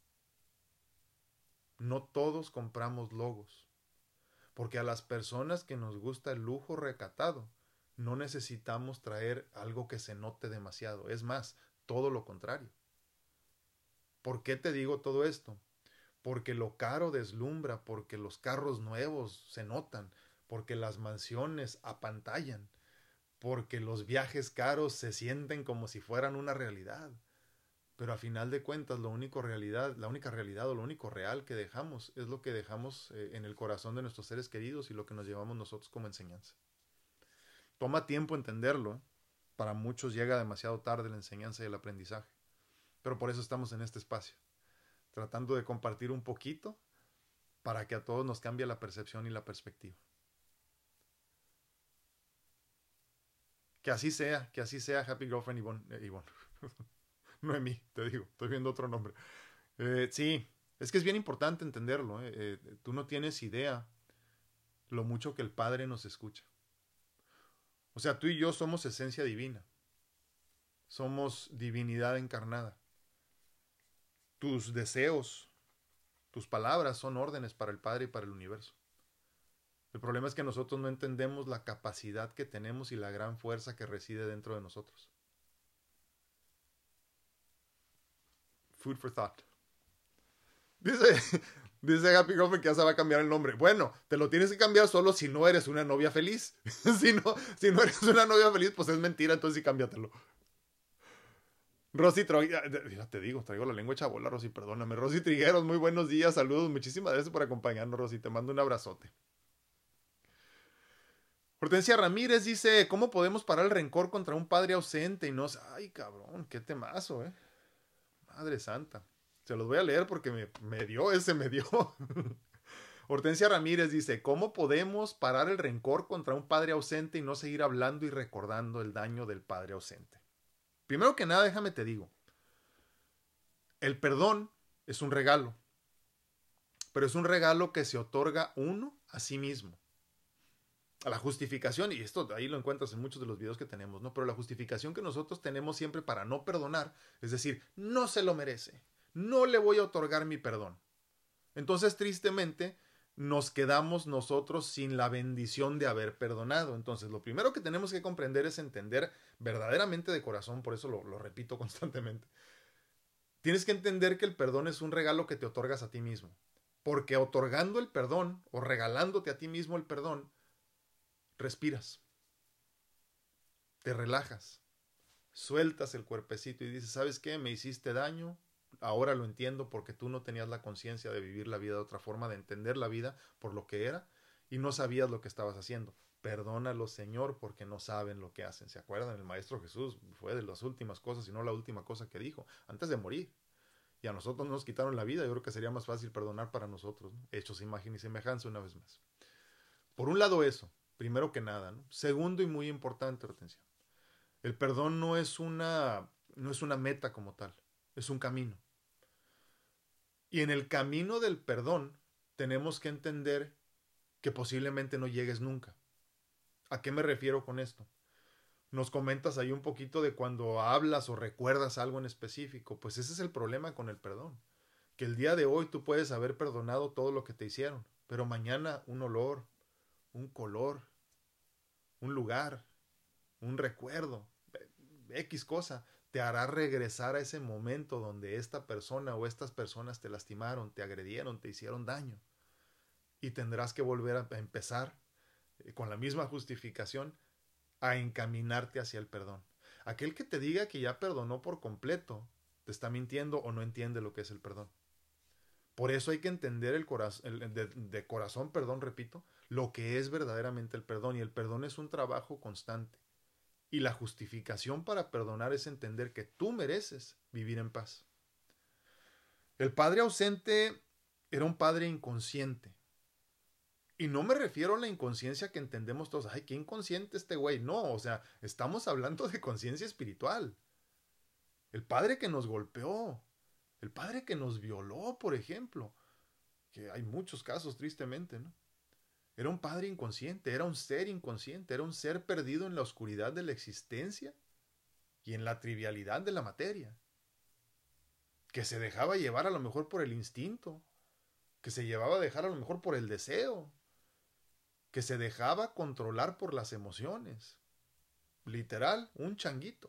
No todos compramos logos, porque a las personas que nos gusta el lujo recatado, no necesitamos traer algo que se note demasiado. Es más, todo lo contrario. ¿Por qué te digo todo esto? Porque lo caro deslumbra, porque los carros nuevos se notan, porque las mansiones apantallan, porque los viajes caros se sienten como si fueran una realidad. Pero a final de cuentas, la única realidad o lo único real que dejamos es lo que dejamos en el corazón de nuestros seres queridos y lo que nos llevamos nosotros como enseñanza. Toma tiempo entenderlo, ¿eh? Para muchos llega demasiado tarde la enseñanza y el aprendizaje. Pero por eso estamos en este espacio, tratando de compartir un poquito para que a todos nos cambie la percepción y la perspectiva. Que así sea, Happy Girlfriend Ivonne. Noemí, te digo, estoy viendo otro nombre. Sí, es que es bien importante entenderlo. Tú no tienes idea lo mucho que el Padre nos escucha. O sea, tú y yo somos esencia divina. Somos divinidad encarnada. Tus deseos, tus palabras son órdenes para el Padre y para el universo. El problema es que nosotros no entendemos la capacidad que tenemos y la gran fuerza que reside dentro de nosotros. Food for thought. Dice, dice Happy Girlfriend que ya se va a cambiar el nombre. Bueno, te lo tienes que cambiar solo si no eres una novia feliz. Si no eres una novia feliz, pues es mentira, entonces sí cámbiatelo. Rosy ya te digo, traigo la lengua hecha bola, Rosy, perdóname. Rosy Trigueros, muy buenos días, saludos, muchísimas gracias por acompañarnos, Rosy, te mando un abrazote. Hortensia Ramírez dice, ¿cómo podemos parar el rencor contra un padre ausente? Y no, ay cabrón, qué temazo, Madre santa. Se los voy a leer porque me dio. Hortensia Ramírez dice, ¿cómo podemos parar el rencor contra un padre ausente y no seguir hablando y recordando el daño del padre ausente? Primero que nada, déjame te digo, el perdón es un regalo, pero es un regalo que se otorga uno a sí mismo. A la justificación, y esto ahí lo encuentras en muchos de los videos que tenemos, ¿no? Pero la justificación que nosotros tenemos siempre para no perdonar, es decir, no se lo merece, no le voy a otorgar mi perdón. Entonces, tristemente, nos quedamos nosotros sin la bendición de haber perdonado. Entonces, lo primero que tenemos que comprender es entender verdaderamente de corazón, por eso lo repito constantemente. Tienes que entender que el perdón es un regalo que te otorgas a ti mismo. Porque otorgando el perdón o regalándote a ti mismo el perdón, respiras. te relajas, sueltas el cuerpecito y dices, ¿sabes qué? Me hiciste daño, ahora lo entiendo porque tú no tenías la conciencia de vivir la vida de otra forma, de entender la vida por lo que era y no sabías lo que estabas haciendo. Perdónalos, Señor, porque no saben lo que hacen. ¿Se acuerdan? El Maestro Jesús fue de las últimas cosas y no la última cosa que dijo, antes de morir. Y a nosotros nos quitaron la vida, yo creo que sería más fácil perdonar para nosotros, ¿no? Hechos, imagen y semejanza una vez más. Por un lado eso, primero que nada, ¿no? Segundo y muy importante, Hortensia, el perdón no es una meta como tal, es un camino. Y en el camino del perdón tenemos que entender que posiblemente no llegues nunca. ¿A qué me refiero con esto? Nos comentas ahí un poquito de cuando hablas o recuerdas algo en específico. Pues ese es el problema con el perdón. Que el día de hoy tú puedes haber perdonado todo lo que te hicieron, pero mañana un olor, un color, un lugar, un recuerdo, X cosa, te hará regresar a ese momento donde esta persona o estas personas te lastimaron, te agredieron, te hicieron daño. Y tendrás que volver a empezar con la misma justificación a encaminarte hacia el perdón. Aquel que te diga que ya perdonó por completo, te está mintiendo o no entiende lo que es el perdón. Por eso hay que entender de corazón, perdón, repito, lo que es verdaderamente el perdón. Y el perdón es un trabajo constante. Y la justificación para perdonar es entender que tú mereces vivir en paz. El padre ausente era un padre inconsciente. Y no me refiero a la inconsciencia que entendemos todos. Ay, qué inconsciente este güey. No, o sea, estamos hablando de conciencia espiritual. El padre que nos golpeó. El padre que nos violó, por ejemplo. Que hay muchos casos, tristemente, ¿no? Era un padre inconsciente, era un ser inconsciente, era un ser perdido en la oscuridad de la existencia y en la trivialidad de la materia. Que se dejaba llevar a lo mejor por el instinto. Que se llevaba a dejar a lo mejor por el deseo. Que se dejaba controlar por las emociones. Literal, un changuito.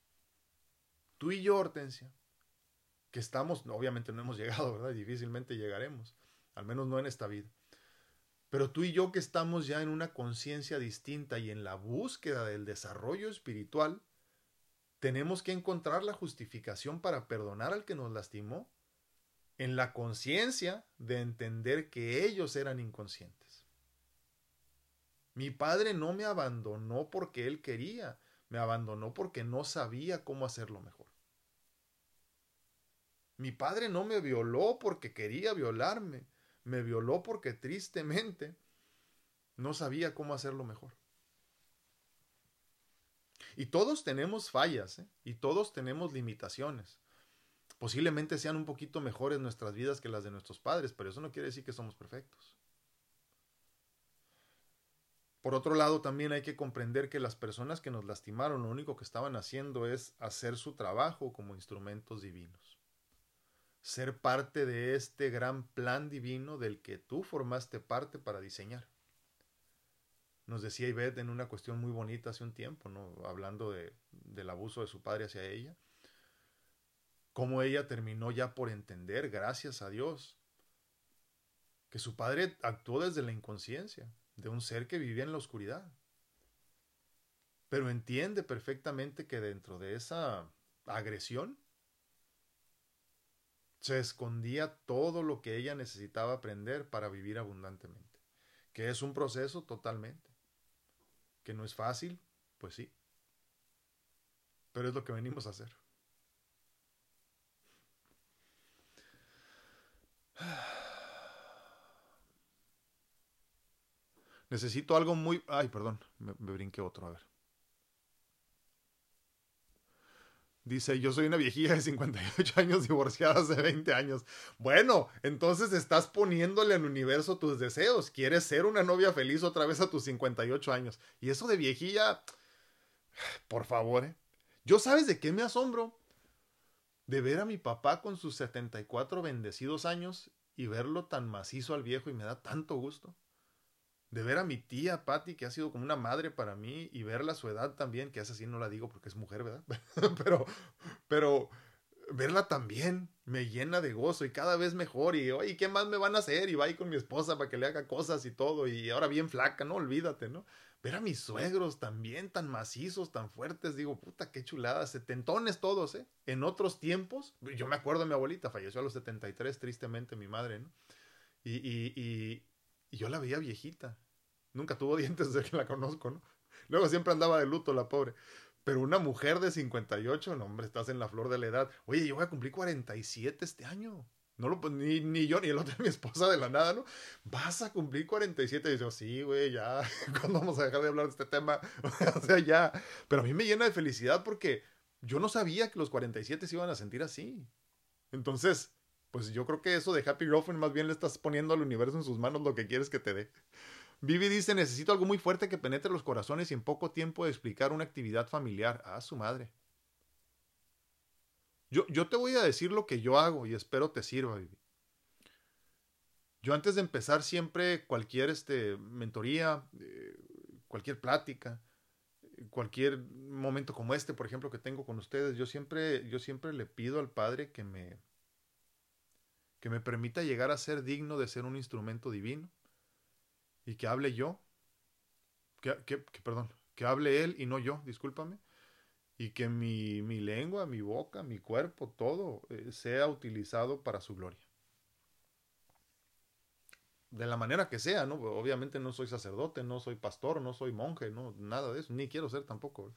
Tú y yo, Hortensia, que estamos, obviamente no hemos llegado, ¿verdad? Difícilmente llegaremos, al menos no en esta vida. Pero tú y yo que estamos ya en una conciencia distinta y en la búsqueda del desarrollo espiritual, tenemos que encontrar la justificación para perdonar al que nos lastimó, en la conciencia de entender que ellos eran inconscientes. Mi padre no me abandonó porque él quería, me abandonó porque no sabía cómo hacerlo mejor. Mi padre no me violó porque quería violarme, me violó porque tristemente no sabía cómo hacerlo mejor. Y todos tenemos fallas, ¿eh? Y todos tenemos limitaciones. Posiblemente sean un poquito mejores nuestras vidas que las de nuestros padres, pero eso no quiere decir que somos perfectos. Por otro lado, también hay que comprender que las personas que nos lastimaron lo único que estaban haciendo es hacer su trabajo como instrumentos divinos. Ser parte de este gran plan divino del que tú formaste parte para diseñar. Nos decía Ivette en una cuestión muy bonita hace un tiempo, ¿no? Hablando del abuso de su padre hacia ella, cómo ella terminó ya por entender, gracias a Dios, que su padre actuó desde la inconsciencia, de un ser que vivía en la oscuridad. Pero entiende perfectamente que dentro de esa agresión se escondía todo lo que ella necesitaba aprender para vivir abundantemente. Que es un proceso totalmente. Que no es fácil, pues sí. Pero es lo que venimos a hacer. Necesito algo muy... Ay, perdón, me brinqué otro, a ver. Dice, yo soy una viejilla de 58 años divorciada hace 20 años. Bueno, entonces estás poniéndole al universo tus deseos. Quieres ser una novia feliz otra vez a tus 58 años. Y eso de viejilla, por favor, ¿eh? Yo sabes de qué me asombro. De ver a mi papá con sus 74 bendecidos años y verlo tan macizo al viejo y me da tanto gusto. De ver a mi tía Patty, que ha sido como una madre para mí, y verla a su edad también, que esa sí no la digo porque es mujer, ¿verdad? pero, pero verla también me llena de gozo y cada vez mejor. Y, oye, ¿qué más me van a hacer? Y va ahí con mi esposa para que le haga cosas y todo. Y ahora bien flaca, no olvídate, ¿no? ver a mis suegros también tan macizos, tan fuertes, digo, puta, qué chulada, setentones todos, ¿eh? En otros tiempos, yo me acuerdo de mi abuelita, falleció a los 73, tristemente, mi madre, ¿no? Y yo la veía viejita. Nunca tuvo dientes desde que la conozco, ¿no? Luego siempre andaba de luto la pobre. Pero una mujer de 58, no, hombre, estás en la flor de la edad. Oye, yo voy a cumplir 47 este año. No lo, ni yo ni el otro, mi esposa de la nada, ¿no? Vas a cumplir 47. Y yo, sí, güey, ya. ¿Cuándo vamos a dejar de hablar de este tema? O sea, ya. Pero a mí me llena de felicidad porque yo no sabía que los 47 se iban a sentir así. Entonces, pues yo creo que eso de Happy Girlfriend más bien le estás poniendo al universo en sus manos lo que quieres que te dé. Vivi dice, necesito algo muy fuerte que penetre los corazones y en poco tiempo de explicar una actividad familiar. Ah, su madre. Yo te voy a decir lo que yo hago y espero te sirva, Vivi. Yo antes de empezar siempre cualquier mentoría, cualquier plática, cualquier momento como este, por ejemplo, que tengo con ustedes, yo siempre le pido al Padre que me permita llegar a ser digno de ser un instrumento divino y que hable yo, perdón, que hable Él y no yo, discúlpame, y que mi lengua, mi boca, mi cuerpo, todo sea utilizado para su gloria. De la manera que sea, ¿no? Obviamente no soy sacerdote, no soy pastor, no soy monje, no, nada de eso, ni quiero ser tampoco.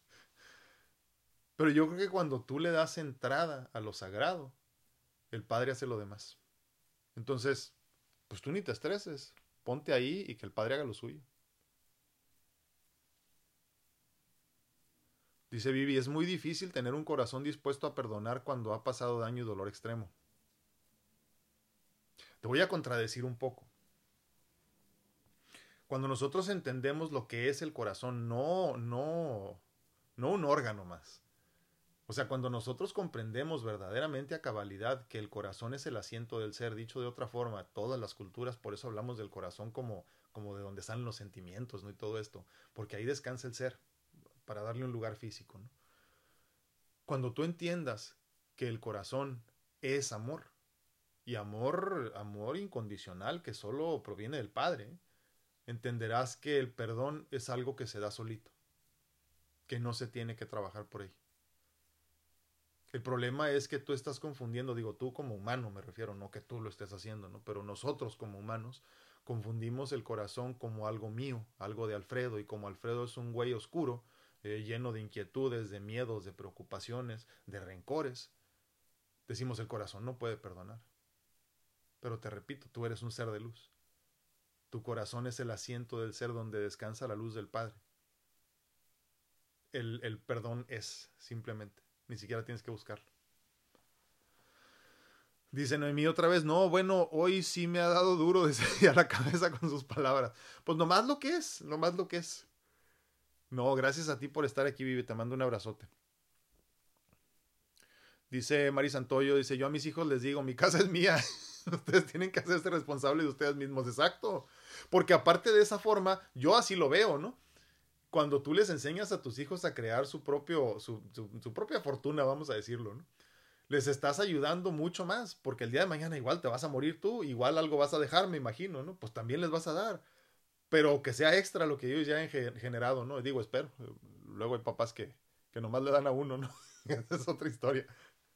Pero yo creo que cuando tú le das entrada a lo sagrado, el Padre hace lo demás. Entonces, pues tú ni te estreses, ponte ahí y que el Padre haga lo suyo. Dice Vivi, es muy difícil tener un corazón dispuesto a perdonar cuando ha pasado daño y dolor extremo. Te voy a contradecir un poco. Cuando nosotros entendemos lo que es el corazón, no un órgano más. O sea, cuando nosotros comprendemos verdaderamente a cabalidad que el corazón es el asiento del ser, dicho de otra forma, todas las culturas, por eso hablamos del corazón como de donde salen los sentimientos, ¿no? Y todo esto, porque ahí descansa el ser, para darle un lugar físico, ¿no? Cuando tú entiendas que el corazón es amor, y amor incondicional que solo proviene del Padre, ¿eh? Entenderás que el perdón es algo que se da solito, que no se tiene que trabajar por ello. El problema es que tú estás confundiendo, digo tú como humano me refiero, no que tú lo estés haciendo, ¿no? Pero nosotros como humanos confundimos el corazón como algo mío, algo de Alfredo, y como Alfredo es un güey oscuro, lleno de inquietudes, de miedos, de preocupaciones, de rencores, decimos el corazón no puede perdonar. Pero te repito, tú eres un ser de luz. Tu corazón es el asiento del ser donde descansa la luz del Padre. El perdón es, simplemente. Ni siquiera tienes que buscarlo. Dice Noemí otra vez, no, bueno, hoy sí me ha dado duro desde a la cabeza con sus palabras. Pues nomás lo que es, nomás lo que es. No, gracias a ti por estar aquí, Vivi, te mando un abrazote. Dice Mari Santoyo, dice, yo a mis hijos les digo, mi casa es mía. Ustedes tienen que hacerse responsables de ustedes mismos, exacto. Porque aparte de esa forma, yo así lo veo, ¿no? Cuando tú les enseñas a tus hijos a crear su propia fortuna, vamos a decirlo, ¿no? Les estás ayudando mucho más, porque el día de mañana igual te vas a morir tú, igual algo vas a dejar, me imagino, ¿no? Pues también les vas a dar, pero que sea extra lo que ellos ya han generado, ¿no? Digo, espero. Luego hay papás que nomás le dan a uno, ¿no? Esa es otra historia.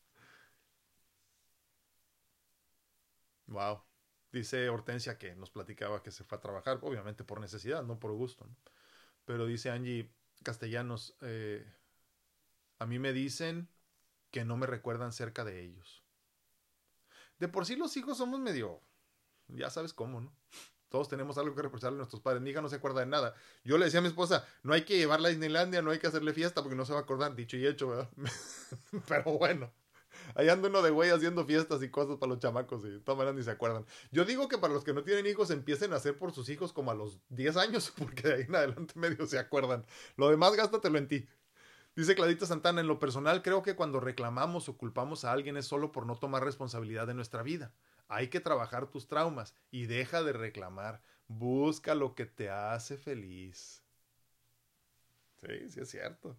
Wow. Dice Hortensia que nos platicaba que se fue a trabajar, obviamente por necesidad, no por gusto, ¿no? Pero dice Angie Castellanos, a mí me dicen que no me recuerdan cerca de ellos. De por sí los hijos somos medio, ya sabes cómo, ¿no? Todos tenemos algo que reprocharle a nuestros padres. Mi hija no se acuerda de nada. Yo le decía a mi esposa, no hay que llevarla a Disneylandia, no hay que hacerle fiesta porque no se va a acordar. Dicho y hecho, ¿verdad? Pero bueno, ahí anda uno de güey haciendo fiestas y cosas para los chamacos y de todas maneras ni se acuerdan. Yo digo que para los que no tienen hijos empiecen a hacer por sus hijos como a los 10 años porque de ahí en adelante medio se acuerdan. Lo demás gástatelo en ti. Dice Clarita Santana, en lo personal creo que cuando reclamamos o culpamos a alguien es solo por no tomar responsabilidad de nuestra vida. Hay que trabajar tus traumas y deja de reclamar. Busca lo que te hace feliz. Sí, sí es cierto.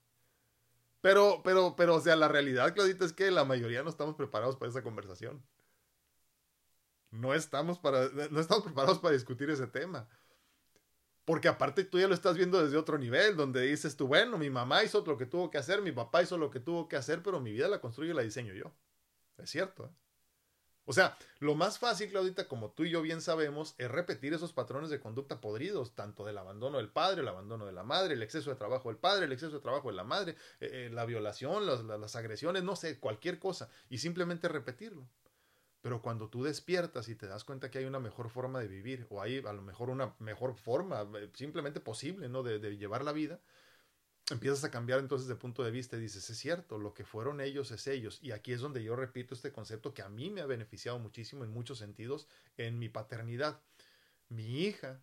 O sea, la realidad, Claudita, es que la mayoría no estamos preparados para esa conversación. No estamos preparados para discutir ese tema. Porque aparte tú ya lo estás viendo desde otro nivel, donde dices tú, bueno, mi mamá hizo lo que tuvo que hacer, mi papá hizo lo que tuvo que hacer, pero mi vida la construyo y la diseño yo. Es cierto, ¿eh? O sea, lo más fácil, Claudita, como tú y yo bien sabemos, es repetir esos patrones de conducta podridos, tanto del abandono del padre, el abandono de la madre, el exceso de trabajo del padre, el exceso de trabajo de la madre, la violación, las agresiones, no sé, cualquier cosa, y simplemente repetirlo. Pero cuando tú despiertas y te das cuenta que hay una mejor forma de vivir, o hay a lo mejor una mejor forma simplemente posible, ¿no? de llevar la vida, empiezas a cambiar entonces de punto de vista y dices, es cierto, lo que fueron ellos es ellos. Y aquí es donde yo repito este concepto que a mí me ha beneficiado muchísimo en muchos sentidos en mi paternidad. Mi hija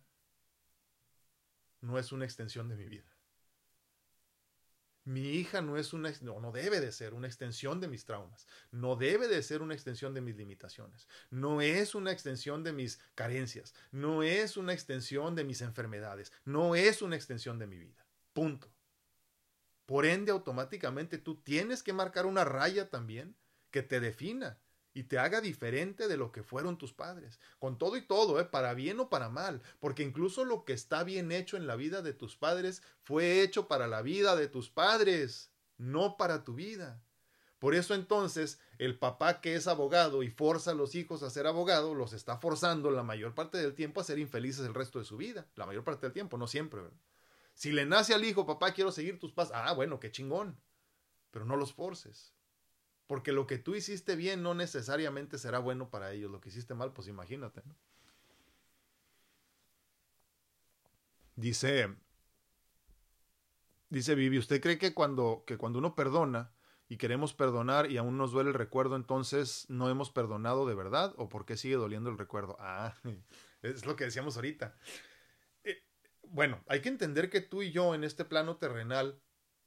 no es una extensión de mi vida. Mi hija no es una, no debe de ser una extensión de mis traumas, no debe de ser una extensión de mis limitaciones, no es una extensión de mis carencias, no es una extensión de mis enfermedades, no es una extensión de mi vida. Punto. Por ende, automáticamente tú tienes que marcar una raya también que te defina y te haga diferente de lo que fueron tus padres. Con todo y todo, para bien o para mal. Porque incluso lo que está bien hecho en la vida de tus padres fue hecho para la vida de tus padres, no para tu vida. Por eso entonces el papá que es abogado y forza a los hijos a ser abogado, los está forzando la mayor parte del tiempo a ser infelices el resto de su vida. La mayor parte del tiempo, no siempre, ¿verdad? Si le nace al hijo, papá, quiero seguir tus pasos. Ah, bueno, qué chingón. Pero no los forces. Porque lo que tú hiciste bien no necesariamente será bueno para ellos. Lo que hiciste mal, pues imagínate, ¿no? Dice, dice Vivi, ¿usted cree que cuando uno perdona y queremos perdonar y aún nos duele el recuerdo, entonces no hemos perdonado de verdad? ¿O por qué sigue doliendo el recuerdo? Ah, es lo que decíamos ahorita. Bueno, hay que entender que tú y yo en este plano terrenal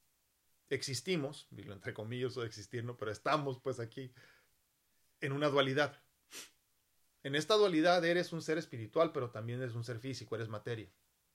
existimos, digo entre comillas o existir, ¿no? Pero estamos pues aquí en una dualidad. En esta dualidad eres un ser espiritual, pero también eres un ser físico, eres materia.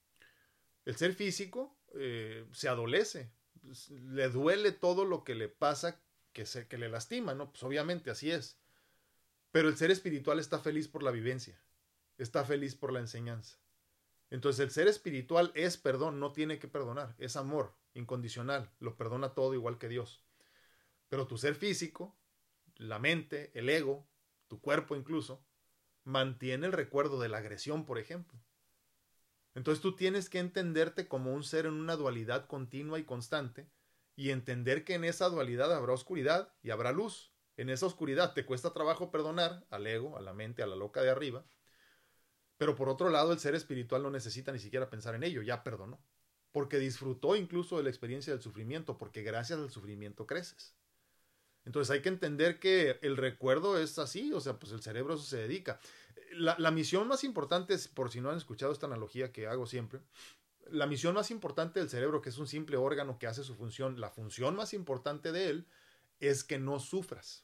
El ser físico se adolece, le duele todo lo que le pasa que le lastima, ¿no? Pues obviamente así es. Pero el ser espiritual está feliz por la vivencia, está feliz por la enseñanza. Entonces el ser espiritual es perdón, no tiene que perdonar, es amor incondicional, lo perdona todo igual que Dios. Pero tu ser físico, la mente, el ego, tu cuerpo incluso, mantiene el recuerdo de la agresión, por ejemplo. Entonces tú tienes que entenderte como un ser en una dualidad continua y constante y entender que en esa dualidad habrá oscuridad y habrá luz. En esa oscuridad te cuesta trabajo perdonar al ego, a la mente, a la loca de arriba, pero por otro lado el ser espiritual no necesita ni siquiera pensar en ello, ya perdonó, porque disfrutó incluso de la experiencia del sufrimiento, porque gracias al sufrimiento creces. Entonces hay que entender que el recuerdo es así, o sea, pues el cerebro a eso se dedica. La misión más importante, es, por si no han escuchado esta analogía que hago siempre, la misión más importante del cerebro, que es un simple órgano que hace su función, la función más importante de él es que no sufras.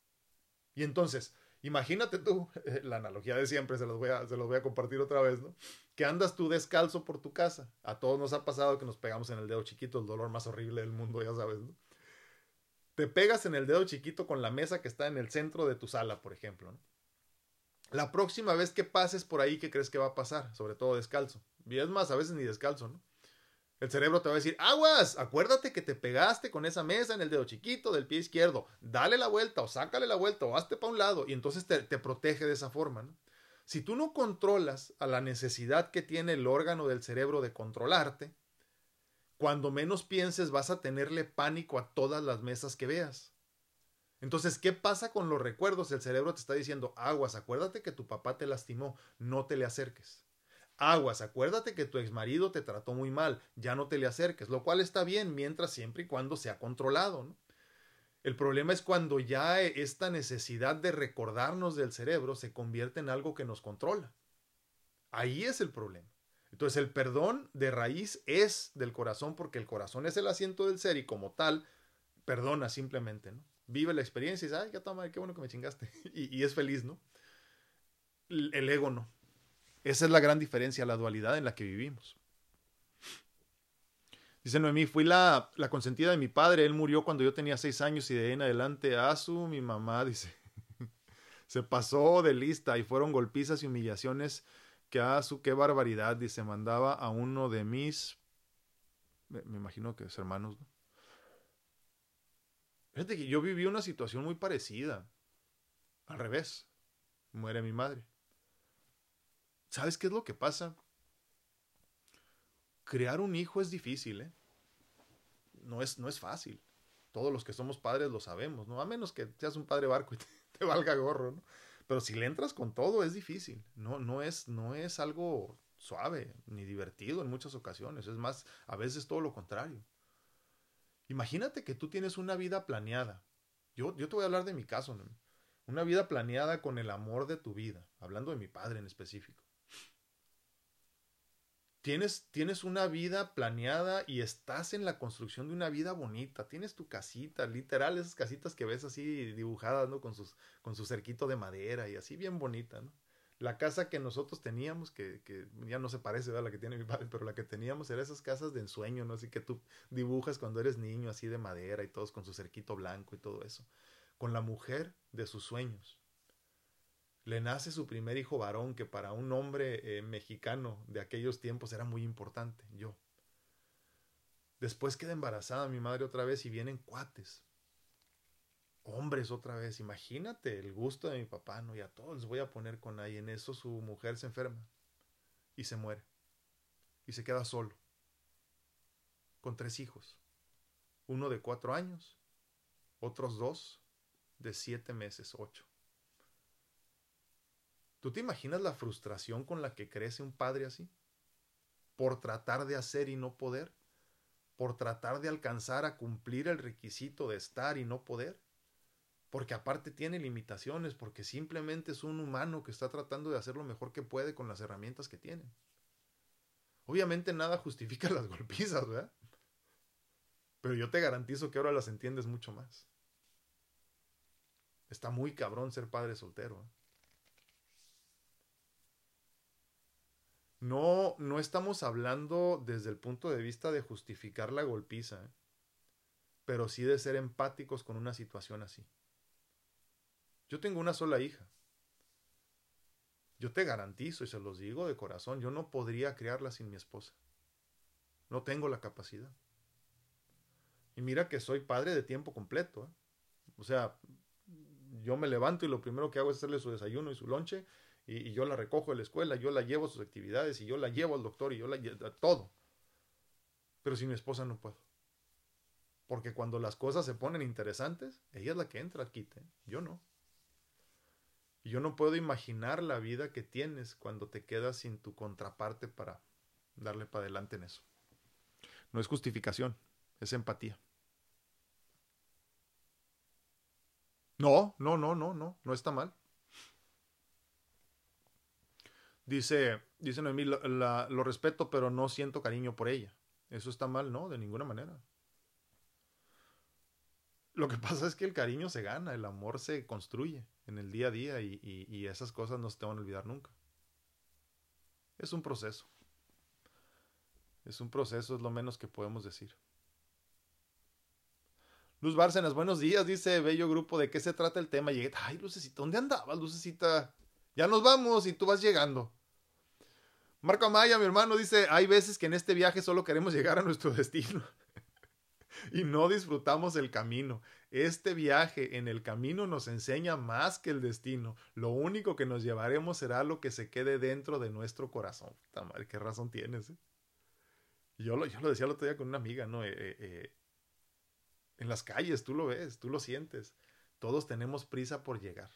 Y entonces, imagínate tú, la analogía de siempre, se los voy a compartir otra vez, ¿no? Que andas tú descalzo por tu casa. A todos nos ha pasado que nos pegamos en el dedo chiquito, el dolor más horrible del mundo, ya sabes, ¿no? Te pegas en el dedo chiquito con la mesa que está en el centro de tu sala, por ejemplo, ¿no? La próxima vez que pases por ahí, ¿qué crees que va a pasar? Sobre todo descalzo. Y es más, a veces ni descalzo, ¿no? El cerebro te va a decir, aguas, acuérdate que te pegaste con esa mesa en el dedo chiquito del pie izquierdo, dale la vuelta o sácale la vuelta o hazte para un lado y entonces te protege de esa forma, ¿no? Si tú no controlas a la necesidad que tiene el órgano del cerebro de controlarte, cuando menos pienses vas a tenerle pánico a todas las mesas que veas. Entonces, ¿qué pasa con los recuerdos? El cerebro te está diciendo, aguas, acuérdate que tu papá te lastimó, no te le acerques. Aguas, acuérdate que tu exmarido te trató muy mal, ya no te le acerques, lo cual está bien mientras siempre y cuando sea controlado, ¿no? El problema es cuando ya esta necesidad de recordarnos del cerebro se convierte en algo que nos controla. Ahí es el problema. Entonces el perdón de raíz es del corazón porque el corazón es el asiento del ser y como tal, perdona simplemente, ¿no? Vive la experiencia y dice, ay, ya toma, qué bueno que me chingaste. Y es feliz, ¿no? El ego no. Esa es la gran diferencia, la dualidad en la que vivimos. Dice Noemí, fui la consentida de mi padre, él murió cuando yo tenía 6 años y de ahí en adelante, mi mamá, dice, se pasó de lista y fueron golpizas y humillaciones qué barbaridad, dice, mandaba a uno de mis, me imagino que es hermanos, ¿no? Fíjate que yo viví una situación muy parecida, al revés, muere mi madre. ¿Sabes qué es lo que pasa? Crear un hijo es difícil, ¿eh? No es fácil. Todos los que somos padres lo sabemos, ¿no? A menos que seas un padre barco y te valga gorro, ¿no? Pero si le entras con todo es difícil. No es algo suave ni divertido en muchas ocasiones. Es más, a veces todo lo contrario. Imagínate que tú tienes una vida planeada. Yo te voy a hablar de mi caso, ¿no? Una vida planeada con el amor de tu vida. Hablando de mi padre en específico. Tienes una vida planeada y estás en la construcción de una vida bonita. Tienes tu casita, literal, esas casitas que ves así dibujadas, ¿no? Con su cerquito de madera y así bien bonita, ¿no? La casa que nosotros teníamos, que ya no se parece a la que tiene mi padre, pero la que teníamos era esas casas de ensueño, ¿no? Así que tú dibujas cuando eres niño, así de madera y todos con su cerquito blanco y todo eso. Con la mujer de sus sueños. Le nace su primer hijo varón, que para un hombre mexicano de aquellos tiempos era muy importante, yo. Después queda embarazada mi madre otra vez y vienen cuates, hombres otra vez. Imagínate el gusto de mi papá, ¿no? Y a todos les voy a poner con ahí. En eso su mujer se enferma y se muere. Y se queda solo, con 3 hijos. Uno de 4 años, otros 2 de 7 meses, 8. ¿Tú te imaginas la frustración con la que crece un padre así? Por tratar de hacer y no poder. Por tratar de alcanzar a cumplir el requisito de estar y no poder. Porque aparte tiene limitaciones, porque simplemente es un humano que está tratando de hacer lo mejor que puede con las herramientas que tiene. Obviamente nada justifica las golpizas, ¿verdad? Pero yo te garantizo que ahora las entiendes mucho más. Está muy cabrón ser padre soltero, ¿eh? No estamos hablando desde el punto de vista de justificar la golpiza, ¿eh? Pero sí de ser empáticos con una situación así. Yo tengo una sola hija. Yo te garantizo y se los digo de corazón, yo no podría criarla sin mi esposa. No tengo la capacidad. Y mira que soy padre de tiempo completo, ¿eh? O sea, yo me levanto y lo primero que hago es hacerle su desayuno y su lonche y yo la recojo de la escuela, yo la llevo a sus actividades y yo la llevo al doctor y yo la llevo a todo. Pero sin mi esposa no puedo. Porque cuando las cosas se ponen interesantes, ella es la que entra al quite, yo no. Y yo no puedo imaginar la vida que tienes cuando te quedas sin tu contraparte para darle para adelante en eso. No es justificación, es empatía. No está mal. Dice Noemí, lo respeto, pero no siento cariño por ella. Eso está mal, ¿no? De ninguna manera. Lo que pasa es que el cariño se gana, el amor se construye en el día a día y esas cosas no se te van a olvidar nunca. Es un proceso. Es un proceso, es lo menos que podemos decir. Luz Bárcenas, buenos días, dice bello grupo, ¿de qué se trata el tema? Llegué, ay, Lucecita, ¿dónde andabas, Lucecita? Ya nos vamos y tú vas llegando. Marco Amaya, mi hermano, dice, hay veces que en este viaje solo queremos llegar a nuestro destino y no disfrutamos el camino. Este viaje en el camino nos enseña más que el destino. Lo único que nos llevaremos será lo que se quede dentro de nuestro corazón. Puta madre, qué razón tienes, ¿eh? Yo lo decía el otro día con una amiga, ¿no? En las calles, tú lo ves, tú lo sientes. Todos tenemos prisa por llegar.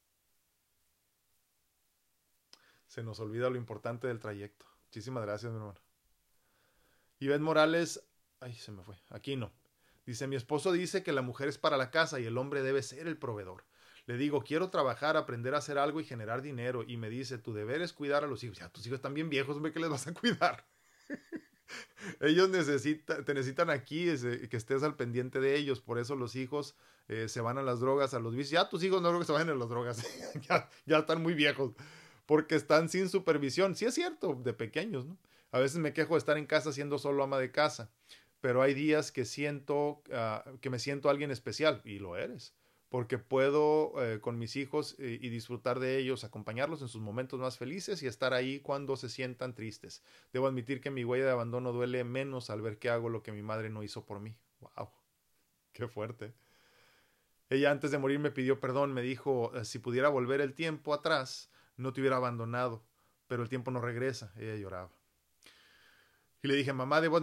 Se nos olvida lo importante del trayecto. Muchísimas gracias, mi hermano. Ivette Morales, ay, se me fue, aquí no. Dice, mi esposo dice que la mujer es para la casa y el hombre debe ser el proveedor. Le digo, quiero trabajar, aprender a hacer algo y generar dinero. Y me dice, tu deber es cuidar a los hijos. Ya, tus hijos están bien viejos, hombre, ¿qué les vas a cuidar? Ellos te necesitan aquí, que estés al pendiente de ellos. Por eso los hijos se van a las drogas, a los vicios. Ya tus hijos no creo que se vayan a las drogas. ya están muy viejos. Porque están sin supervisión. Sí es cierto, de pequeños, ¿no? A veces me quejo de estar en casa siendo solo ama de casa. Pero hay días que siento que me siento alguien especial. Y lo eres. porque puedo con mis hijos y disfrutar de ellos, acompañarlos en sus momentos más felices y estar ahí cuando se sientan tristes. Debo admitir que mi huella de abandono duele menos al ver que hago lo que mi madre no hizo por mí. ¡Wow! ¡Qué fuerte! Ella antes de morir me pidió perdón, me dijo, si pudiera volver el tiempo atrás, no te hubiera abandonado, pero el tiempo no regresa. Ella lloraba. Y le dije, mamá, debo